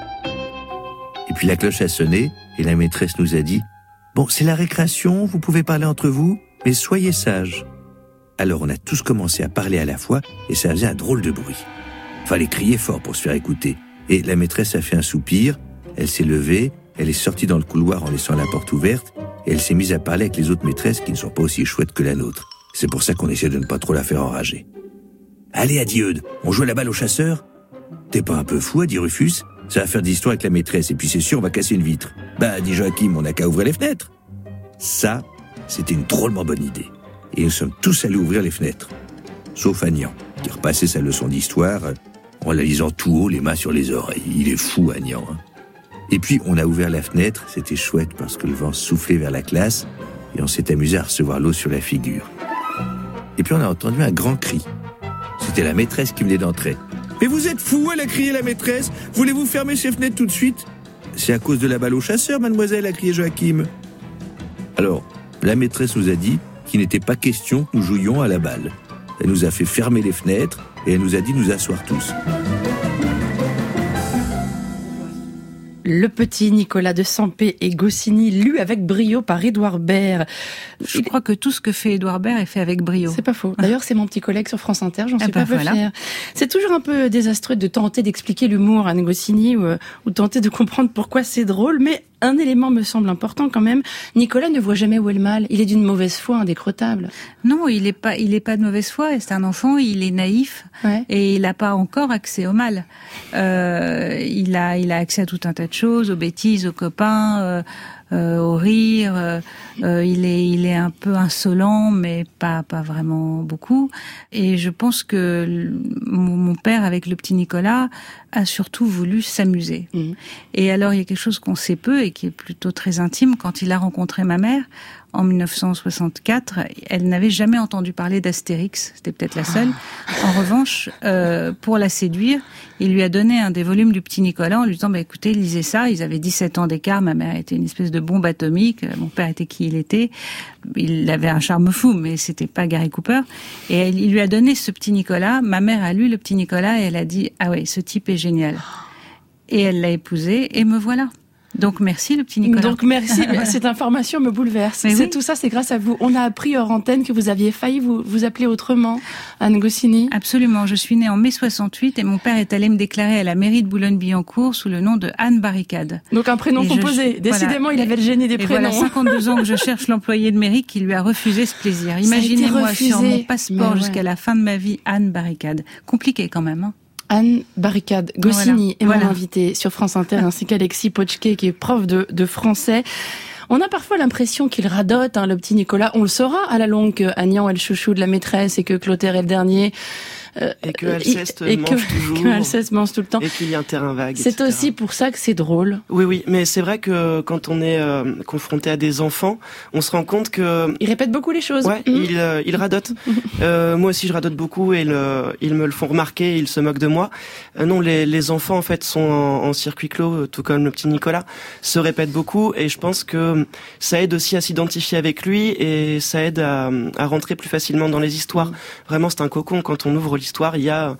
Et puis la cloche a sonné et la maîtresse nous a dit « Bon, c'est la récréation, vous pouvez parler entre vous, mais soyez sages. » Alors on a tous commencé à parler à la fois et ça faisait un drôle de bruit. Fallait crier fort pour se faire écouter. Et la maîtresse a fait un soupir, elle s'est levée, elle est sortie dans le couloir en laissant la porte ouverte et elle s'est mise à parler avec les autres maîtresses qui ne sont pas aussi chouettes que la nôtre. C'est pour ça qu'on essaie de ne pas trop la faire enrager. « Allez, Adieude, on joue à la balle au chasseur ?»« T'es pas un peu fou, a dit Rufus ? Ça va faire des histoires avec la maîtresse et puis c'est sûr on va casser une vitre. » « Bah, dit Joachim, on n'a qu'à ouvrir les fenêtres. » Ça, c'était une drôlement bonne idée. Et nous sommes tous allés ouvrir les fenêtres. Sauf Agnan, qui repassait sa leçon d'histoire en la lisant tout haut, les mains sur les oreilles. Il est fou, Agnan. Hein. Et puis, on a ouvert la fenêtre, c'était chouette parce que le vent soufflait vers la classe et on s'est amusé à recevoir l'eau sur la figure. Et puis, on a entendu un grand cri. C'était la maîtresse qui venait d'entrer. « Mais vous êtes fou, elle a crié la maîtresse. Voulez-vous fermer ces fenêtres tout de suite ?»« C'est à cause de la balle au chasseur, mademoiselle, a crié Joachim. » Alors, la maîtresse nous a dit qu'il n'était pas question que nous jouions à la balle. Elle nous a fait fermer les fenêtres et elle nous a dit de nous asseoir tous. Le Petit Nicolas de Sampé et Goscinny, lu avec brio par Édouard Baird. Je crois que tout ce que fait Édouard Baird est fait avec brio. C'est pas faux. D'ailleurs, c'est mon petit collègue sur France Inter, j'en suis pas peu fière. C'est toujours un peu désastreux de tenter d'expliquer l'humour à Goscinny ou tenter de comprendre pourquoi c'est drôle, mais un élément me semble important quand même. Nicolas ne voit jamais où est le mal. Il est d'une mauvaise foi indécrottable. Non, il est pas de mauvaise foi. C'est un enfant, il est naïf et il n'a pas encore accès au mal. Il a accès à tout un tas de choses, aux bêtises, aux copains, au rire. Il est un peu insolent, mais pas vraiment beaucoup. Et je pense que mon père, avec le petit Nicolas, a surtout voulu s'amuser. Mmh. Et alors, il y a quelque chose qu'on sait peu et qui est plutôt très intime. Quand il a rencontré ma mère, en 1964, elle n'avait jamais entendu parler d'Astérix. C'était peut-être la seule. En revanche, pour la séduire, il lui a donné un des volumes du petit Nicolas en lui disant, écoutez, lisez ça. Ils avaient 17 ans d'écart. Ma mère était une espèce de bombe atomique. Mon père était qui il était. Il avait un charme fou, mais c'était pas Gary Cooper. Et il lui a donné ce petit Nicolas. Ma mère a lu le petit Nicolas et elle a dit, ah ouais, ce type est génial. Et elle l'a épousé et me voilà. Donc merci le petit Nicolas. Donc merci, cette information me bouleverse. Tout ça, c'est grâce à vous. On a appris hors antenne que vous aviez failli vous appeler autrement, Anne Goscinny. Absolument, je suis née en mai 68 et mon père est allé me déclarer à la mairie de Boulogne-Billancourt sous le nom de Anne Barricade. Donc un prénom composé. Décidément, il avait le génie des prénoms. Voilà, 52 ans que je cherche l'employé de mairie qui lui a refusé ce plaisir. Imaginez-moi sur mon passeport jusqu'à la fin de ma vie, Anne Barricade. Compliqué quand même, hein. Anne Barricade, Goscinny est mon invité sur France Inter, ainsi qu'Alexis Pochke, qui est prof de français. On a parfois l'impression qu'il radote, le petit Nicolas. On le saura à la longue que Agnan est le chouchou de la maîtresse et que Clotaire est le dernier. et que Alceste mange toujours. Que Alceste mange tout le temps. Et qu'il y a un terrain vague. C'est etc. aussi pour ça que c'est drôle. Oui, mais c'est vrai que quand on est confronté à des enfants, on se rend compte que... Ils répètent beaucoup les choses. Ouais, ils radotent. Moi aussi, je radote beaucoup et ils me le font remarquer, ils se moquent de moi. Non, les enfants, en fait, sont en circuit clos, tout comme le petit Nicolas, se répètent beaucoup et je pense que ça aide aussi à s'identifier avec lui et ça aide à rentrer plus facilement dans les histoires. Vraiment, c'est un cocon. Quand on ouvre l'histoire, il y a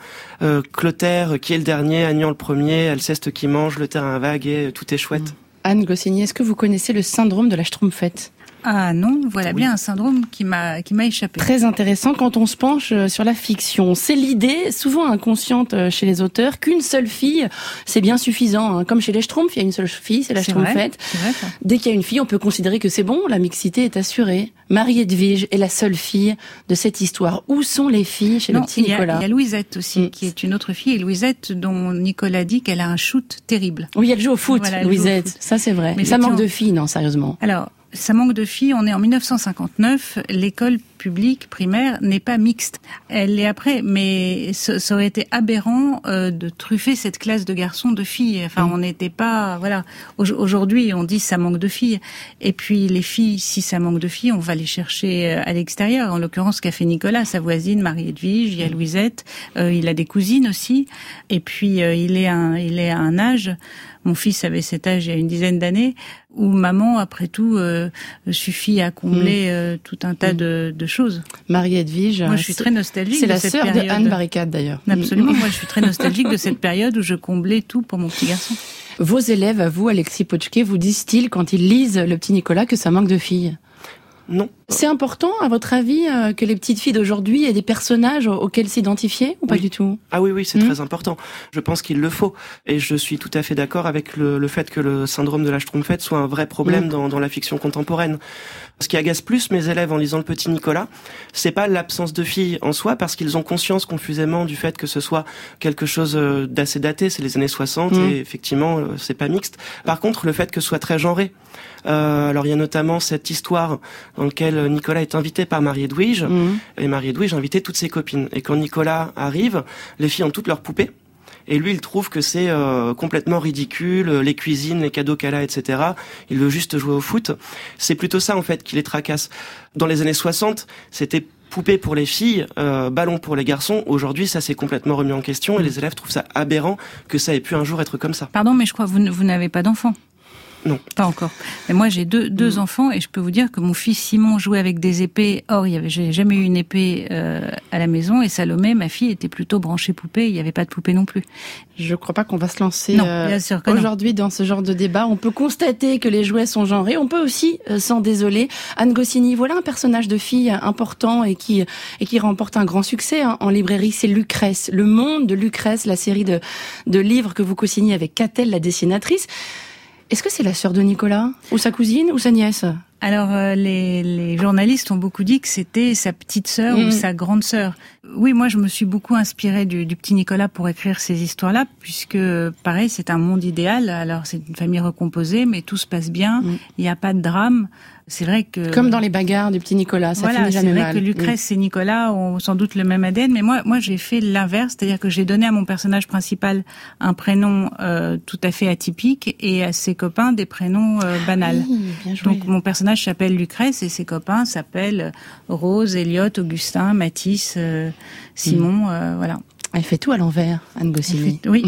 Clotaire qui est le dernier, Agnan le premier, Alceste qui mange, le terrain vague et tout est chouette. Anne Goscinny, est-ce que vous connaissez le syndrome de la Schtroumpfette ? Ah non, voilà bien un syndrome qui m'a échappé. Très intéressant quand on se penche sur la fiction. C'est l'idée, souvent inconsciente chez les auteurs, qu'une seule fille, c'est bien suffisant. Comme chez les Schtroumpfs, il y a une seule fille, c'est la Schtroumpfette. Dès qu'il y a une fille, on peut considérer que c'est bon, la mixité est assurée. Marie-Edwige est la seule fille de cette histoire. Où sont les filles chez le petit Nicolas ? Il y a Louisette aussi, qui est une autre fille, et Louisette dont Nicolas dit qu'elle a un shoot terrible. Oui, elle joue au foot, voilà, Louisette, ça c'est vrai. Mais ça manque de filles, non, sérieusement. Alors, ça manque de filles. On est en 1959. L'école publique primaire n'est pas mixte. Elle l'est après, mais ça aurait été aberrant de truffer cette classe de garçons de filles. Enfin, on n'était pas... Voilà. Aujourd'hui, on dit ça manque de filles. Et puis, les filles, si ça manque de filles, on va les chercher à l'extérieur. En l'occurrence, ce qu'a fait Nicolas, sa voisine, Marie-Edwige, il y a Louisette. Il a des cousines aussi. Et puis, il est à un âge... Mon fils avait cet âge il y a une dizaine d'années, où maman, après tout, suffit à combler tout un tas de choses. Marie-Edwige, moi je suis très nostalgique de cette période. C'est la sœur de Anne Barricade d'ailleurs. Absolument, moi je suis très nostalgique de cette période où je comblais tout pour mon petit garçon. Vos élèves, à vous, Alexis Pochke, vous disent-ils quand ils lisent le petit Nicolas que ça manque de filles ? Non. C'est important, à votre avis, que les petites filles d'aujourd'hui aient des personnages auxquels s'identifier ou pas du tout ? Ah oui, c'est très important. Je pense qu'il le faut. Et je suis tout à fait d'accord avec le fait que le syndrome de la Schtroumpfette soit un vrai problème dans la fiction contemporaine. Ce qui agace plus mes élèves en lisant le petit Nicolas, c'est pas l'absence de filles en soi, parce qu'ils ont conscience confusément du fait que ce soit quelque chose d'assez daté, c'est les années 60, et effectivement, c'est pas mixte. Par contre, le fait que ce soit très genré. Alors il y a notamment cette histoire dans laquelle Nicolas est invité par Marie-Edwige, et Marie-Edwige a invité toutes ses copines. Et quand Nicolas arrive, les filles ont toutes leurs poupées. Et lui, il trouve que c'est complètement ridicule, les cuisines, les cadeaux qu'elle a, etc. Il veut juste jouer au foot. C'est plutôt ça, en fait, qui les tracasse. Dans les années 60, c'était poupée pour les filles, ballon pour les garçons. Aujourd'hui, ça s'est complètement remis en question et les élèves trouvent ça aberrant que ça ait pu un jour être comme ça. Pardon, mais je crois que vous n'avez pas d'enfants. Non. Pas encore. Mais moi, j'ai deux enfants et je peux vous dire que mon fils Simon jouait avec des épées. Or, j'ai jamais eu une épée à la maison et Salomé, ma fille, était plutôt branchée poupée. Il n'y avait pas de poupée non plus. Je crois pas qu'on va se lancer aujourd'hui dans ce genre de débat. On peut constater que les jouets sont genrés. On peut aussi s'en désoler. Anne Goscinny, voilà un personnage de fille important et qui remporte un grand succès en librairie. C'est Lucrèce. Le monde de Lucrèce, la série de livres que vous co-signez avec Catel, la dessinatrice. Est-ce que c'est la sœur de Nicolas, ou sa cousine, ou sa nièce ? Alors, les journalistes ont beaucoup dit que c'était sa petite sœur ou sa grande sœur. Oui, moi, je me suis beaucoup inspirée du petit Nicolas pour écrire ces histoires-là, puisque, pareil, c'est un monde idéal. Alors, c'est une famille recomposée, mais tout se passe bien. Il n'y a pas de drame. C'est vrai que... Comme dans les bagarres du petit Nicolas, ça finit jamais mal. C'est vrai que Lucrèce et Nicolas ont sans doute le même ADN, mais moi j'ai fait l'inverse, c'est-à-dire que j'ai donné à mon personnage principal un prénom tout à fait atypique et à ses copains des prénoms banals. Bien joué. Donc mon personnage s'appelle Lucrèce et ses copains s'appellent Rose, Elliot, Augustin, Mathis, Simon, voilà. Elle fait tout à l'envers, Anne Goscinny. Oui.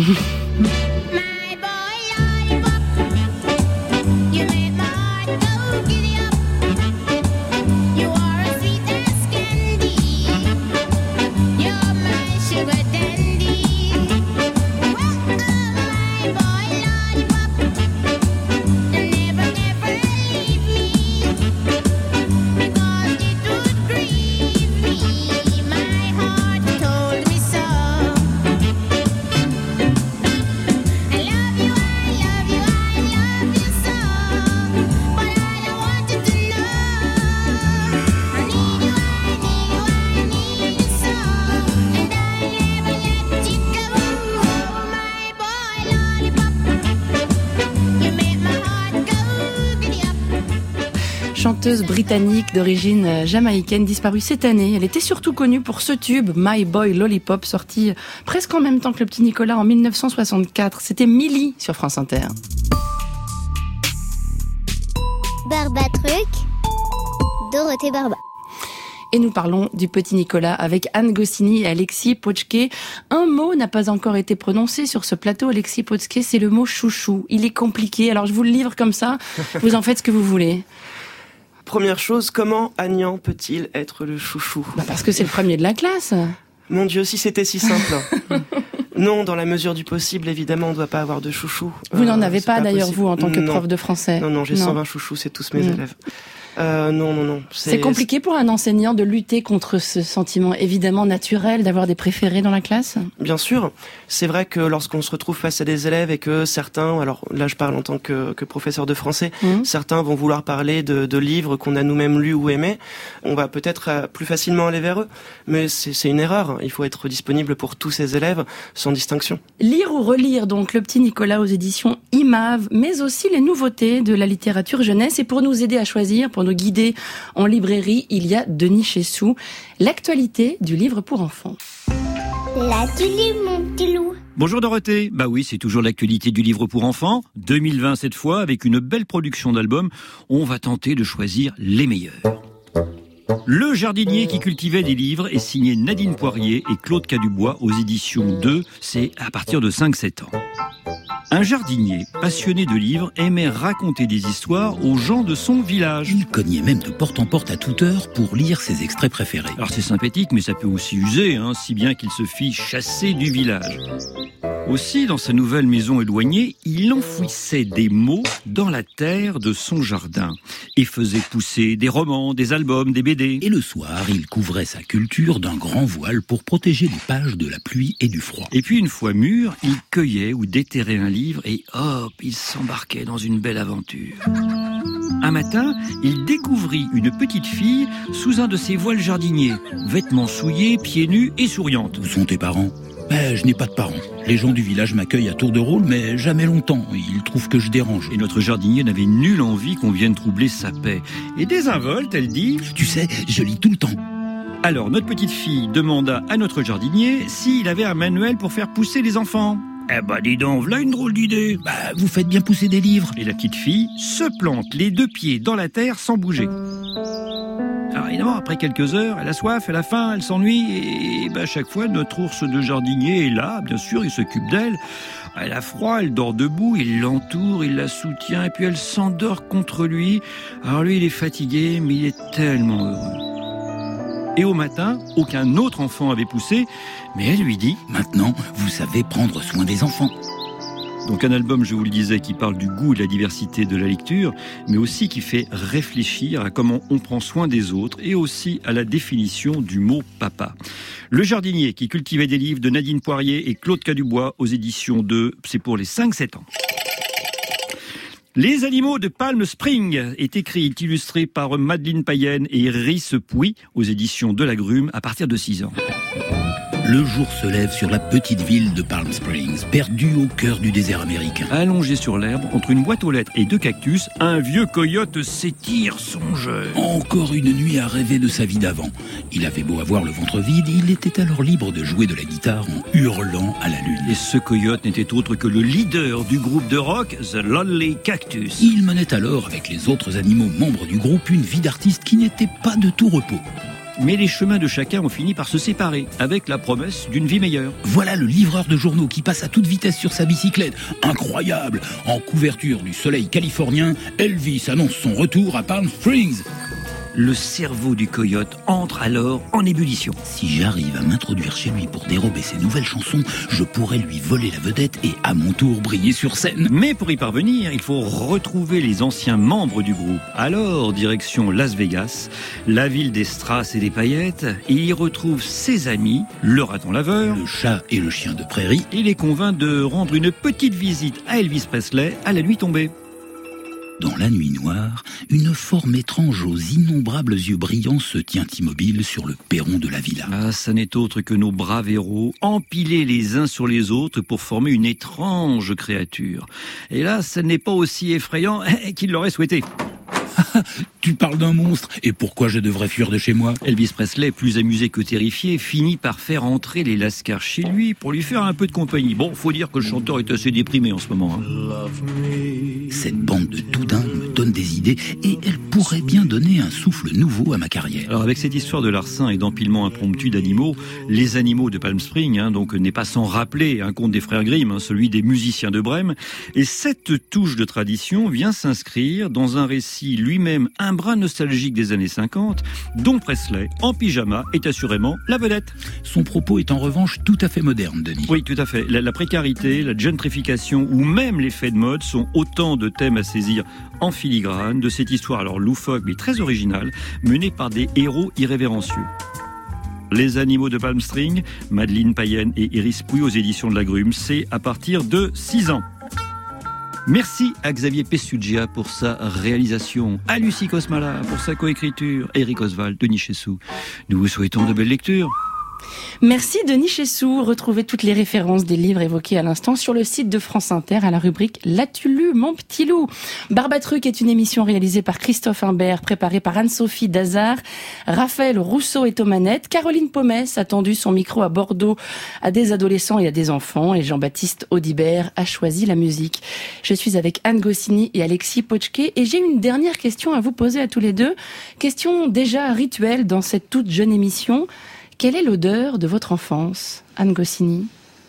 chanteuse britannique d'origine jamaïcaine disparue cette année. Elle était surtout connue pour ce tube, My Boy Lollipop, sorti presque en même temps que le petit Nicolas en 1964. C'était Millie sur France Inter. Barbatruc, Dorothée Barba. Et nous parlons du petit Nicolas avec Anne Goscinny et Alexis Poczké. Un mot n'a pas encore été prononcé sur ce plateau, Alexis Poczké, c'est le mot chouchou. Il est compliqué, alors je vous le livre comme ça, vous en faites ce que vous voulez. Première chose, comment Agnan peut-il être le chouchou ? Parce que c'est le premier de la classe. Mon Dieu, si c'était si simple. Non, dans la mesure du possible, évidemment, on ne doit pas avoir de chouchou. Vous n'en avez pas d'ailleurs, possible. vous, en tant que prof de français. Non, j'ai 120 chouchous, c'est tous mes élèves. Non. C'est compliqué pour un enseignant de lutter contre ce sentiment évidemment naturel d'avoir des préférés dans la classe ? Bien sûr. C'est vrai que lorsqu'on se retrouve face à des élèves et que certains, alors là je parle en tant que professeur de français, certains vont vouloir parler de livres qu'on a nous-mêmes lus ou aimés, on va peut-être plus facilement aller vers eux. Mais c'est une erreur. Il faut être disponible pour tous ces élèves sans distinction. Lire ou relire donc Le Petit Nicolas aux éditions IMAV, mais aussi les nouveautés de la littérature jeunesse. Et pour nous aider à choisir, pour nous guider en librairie, il y a Denis Chessou, l'actualité du livre pour enfants. Là, tu lis, mon petit loup. Bonjour Dorothée. Bah oui, c'est toujours l'actualité du livre pour enfants. 2020 cette fois, avec une belle production d'albums. On va tenter de choisir les meilleurs. Le jardinier qui cultivait des livres est signé Nadine Poirier et Claude Cadubois aux éditions 2. C'est à partir de 5-7 ans. Un jardinier passionné de livres aimait raconter des histoires aux gens de son village. Il cognait même de porte en porte à toute heure pour lire ses extraits préférés. Alors c'est sympathique, mais ça peut aussi user, si bien qu'il se fit chasser du village. Aussi, dans sa nouvelle maison éloignée, il enfouissait des mots dans la terre de son jardin et faisait pousser des romans, des albums, des BD. Et le soir, il couvrait sa culture d'un grand voile pour protéger les pages de la pluie et du froid. Et puis, une fois mûr, il cueillait ou déterrait un livre et hop, il s'embarquait dans une belle aventure. Un matin, il découvrit une petite fille sous un de ses voiles jardiniers, vêtements souillés, pieds nus et souriante. Où sont tes parents ? Je n'ai pas de parents. Les gens du village m'accueillent à tour de rôle, mais jamais longtemps. Ils trouvent que je dérange. Et notre jardinier n'avait nulle envie qu'on vienne troubler sa paix. Et désinvolte, elle dit « Tu sais, je lis tout le temps. » Alors, notre petite fille demanda à notre jardinier s'il avait un manuel pour faire pousser les enfants. Dis donc, voilà une drôle d'idée. Vous faites bien pousser des livres. Et la petite fille se plante les 2 pieds dans la terre sans bouger. Alors évidemment, après quelques heures, elle a soif, elle a faim, elle s'ennuie, et à chaque fois, notre ours de jardinier est là, bien sûr, il s'occupe d'elle. Elle a froid, elle dort debout, il l'entoure, il la soutient, et puis elle s'endort contre lui. Alors lui, il est fatigué, mais il est tellement heureux. Et au matin, aucun autre enfant avait poussé, mais elle lui dit « Maintenant, vous savez prendre soin des enfants ». Donc un album, je vous le disais, qui parle du goût et de la diversité de la lecture, mais aussi qui fait réfléchir à comment on prend soin des autres et aussi à la définition du mot papa. Le jardinier qui cultivait des livres de Nadine Poirier et Claude Cadubois aux éditions 2, c'est pour les 5-7 ans. Les animaux de Palm Spring est écrit et illustré par Madeleine Payenne et Rhys Pouy aux éditions de l'Agrume à partir de 6 ans. Le jour se lève sur la petite ville de Palm Springs, perdue au cœur du désert américain. Allongé sur l'herbe, entre une boîte aux lettres et 2 cactus, un vieux coyote s'étire songeur. Encore une nuit à rêver de sa vie d'avant. Il avait beau avoir le ventre vide, il était alors libre de jouer de la guitare en hurlant à la lune. Et ce coyote n'était autre que le leader du groupe de rock, The Lonely Cactus. Il menait alors, avec les autres animaux membres du groupe, une vie d'artiste qui n'était pas de tout repos. Mais les chemins de chacun ont fini par se séparer, avec la promesse d'une vie meilleure. Voilà le livreur de journaux qui passe à toute vitesse sur sa bicyclette. Incroyable! En couverture du soleil californien, Elvis annonce son retour à Palm Springs. Le cerveau du coyote entre alors en ébullition. Si j'arrive à m'introduire chez lui pour dérober ses nouvelles chansons, je pourrais lui voler la vedette et à mon tour briller sur scène. Mais pour y parvenir, il faut retrouver les anciens membres du groupe. Alors, direction Las Vegas, la ville des strass et des paillettes, et il y retrouve ses amis, le raton laveur, le chat et le chien de prairie, et les convainc de rendre une petite visite à Elvis Presley à la nuit tombée. Dans la nuit noire, une forme étrange aux innombrables yeux brillants se tient immobile sur le perron de la villa. Ah, ça n'est autre que nos braves héros, empilés les uns sur les autres pour former une étrange créature. Et là, ça n'est pas aussi effrayant qu'il l'aurait souhaité. Tu parles d'un monstre, et pourquoi je devrais fuir de chez moi? Elvis Presley, plus amusé que terrifié, finit par faire entrer les Lascars chez lui pour lui faire un peu de compagnie. Bon, faut dire que le chanteur est assez déprimé en ce moment. Cette bande de toudins me donne des idées, et elle pourrait bien donner un souffle nouveau à ma carrière. Alors avec cette histoire de larcin et d'empilement impromptu d'animaux, Les Animaux de Palm Springs, donc n'est pas sans rappeler un conte des frères Grimm, celui des musiciens de Brême. Et cette touche de tradition vient s'inscrire dans un récit lui-même un brin nostalgique des années 50, dont Presley, en pyjama, est assurément la vedette. Son propos est en revanche tout à fait moderne, Denis. Oui, tout à fait. La précarité, la gentrification ou même l'effet de mode sont autant de thèmes à saisir en filigrane de cette histoire alors loufoque mais très originale, menée par des héros irrévérencieux. Les Animaux de Palm Springs, Madeleine Payenne et Iris Pouy aux éditions de l'Agrume, c'est à partir de 6 ans. Merci à Xavier Pessugia pour sa réalisation, à Lucie Cosmala pour sa coécriture, Eric Oswald, Denis Chessou. Nous vous souhaitons de belles lectures. Merci Denis Chessou. Retrouvez toutes les références des livres évoqués à l'instant sur le site de France Inter à la rubrique L'as-tu lu, mon petit loup? Barbatruc est une émission réalisée par Christophe Imbert, préparée par Anne-Sophie Dazard. Raphaël Rousseau est aux manettes. Caroline Pomès a tendu son micro à Bordeaux à des adolescents et à des enfants. Et Jean-Baptiste Audibert a choisi la musique. Je suis avec Anne Goscinny et Alexis Pochke. Et j'ai une dernière question à vous poser à tous les deux. Question déjà rituelle dans cette toute jeune émission. Quelle est l'odeur de votre enfance, Anne Goscinny?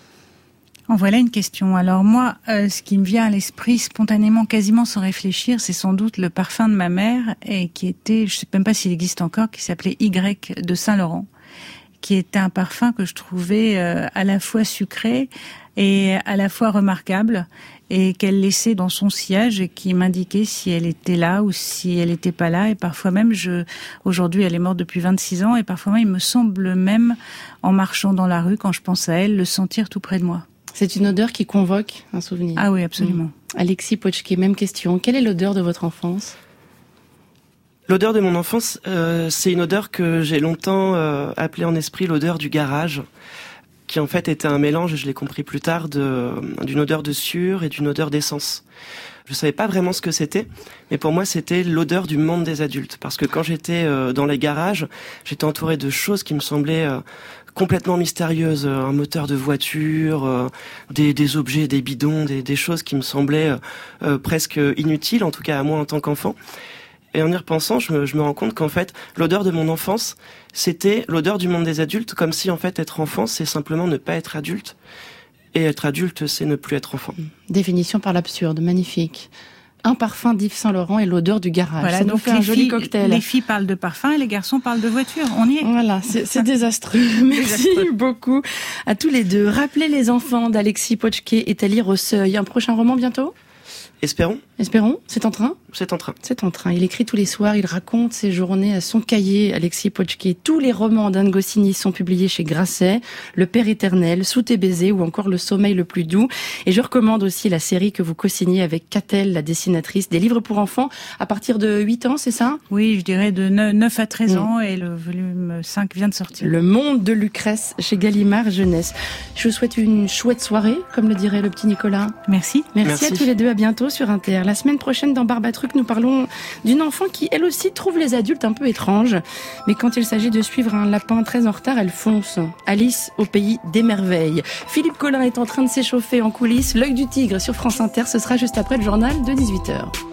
En voilà une question. Alors moi, ce qui me vient à l'esprit spontanément, quasiment sans réfléchir, c'est sans doute le parfum de ma mère, et qui était, je sais même pas s'il existe encore, qui s'appelait Y de Saint-Laurent, qui était un parfum que je trouvais à la fois sucré et à la fois remarquable, et qu'elle laissait dans son sillage et qui m'indiquait si elle était là ou si elle n'était pas là. Et parfois même, aujourd'hui elle est morte depuis 26 ans, et parfois même il me semble même, en marchant dans la rue, quand je pense à elle, le sentir tout près de moi. C'est une odeur qui convoque un souvenir. Ah oui, absolument. Alexis Pochke, même question. Quelle est l'odeur de votre enfance? L'odeur de mon enfance, c'est une odeur que j'ai longtemps appelée en esprit l'odeur du garage, qui en fait était un mélange, je l'ai compris plus tard, d'une odeur de sueur et d'une odeur d'essence. Je savais pas vraiment ce que c'était, mais pour moi c'était l'odeur du monde des adultes. Parce que quand j'étais dans les garages, j'étais entouré de choses qui me semblaient complètement mystérieuses. Un moteur de voiture, des objets, des bidons, des choses qui me semblaient presque inutiles, en tout cas à moi en tant qu'enfant. Et en y repensant, je me rends compte qu'en fait, l'odeur de mon enfance, c'était l'odeur du monde des adultes, comme si en fait être enfant, c'est simplement ne pas être adulte. Et être adulte, c'est ne plus être enfant. Définition par l'absurde, magnifique. Un parfum d'Yves Saint-Laurent et l'odeur du garage. Voilà, ça nous donc fait un joli cocktail. Les filles parlent de parfum et les garçons parlent de voiture. On y est. Voilà, c'est désastreux. Merci beaucoup à tous les deux. Rappelez les enfants d'Alexis Pochke est à lire au Seuil. Un prochain roman bientôt? Espérons. Espérons. C'est en train? C'est en train. C'est en train. Il écrit tous les soirs, il raconte ses journées à son cahier, Alexis Pochke. Tous les romans d'Anne Goscinny sont publiés chez Grasset, Le Père éternel, Sous tes baisers ou encore Le sommeil le plus doux. Et je recommande aussi la série que vous co-signez avec Catel, la dessinatrice, des livres pour enfants à partir de 8 ans, c'est ça? Oui, je dirais de 9 à 13 ans, et le volume 5 vient de sortir. Le monde de Lucrèce chez Gallimard Jeunesse. Je vous souhaite une chouette soirée, comme le dirait le petit Nicolas. Merci. Merci à tous les deux, à bientôt sur Inter. La semaine prochaine dans Barbatruc, nous parlons d'une enfant qui, elle aussi, trouve les adultes un peu étranges. Mais quand il s'agit de suivre un lapin très en retard, elle fonce. Alice au pays des merveilles. Philippe Collin est en train de s'échauffer en coulisses. L'œil du tigre sur France Inter, ce sera juste après le journal de 18h.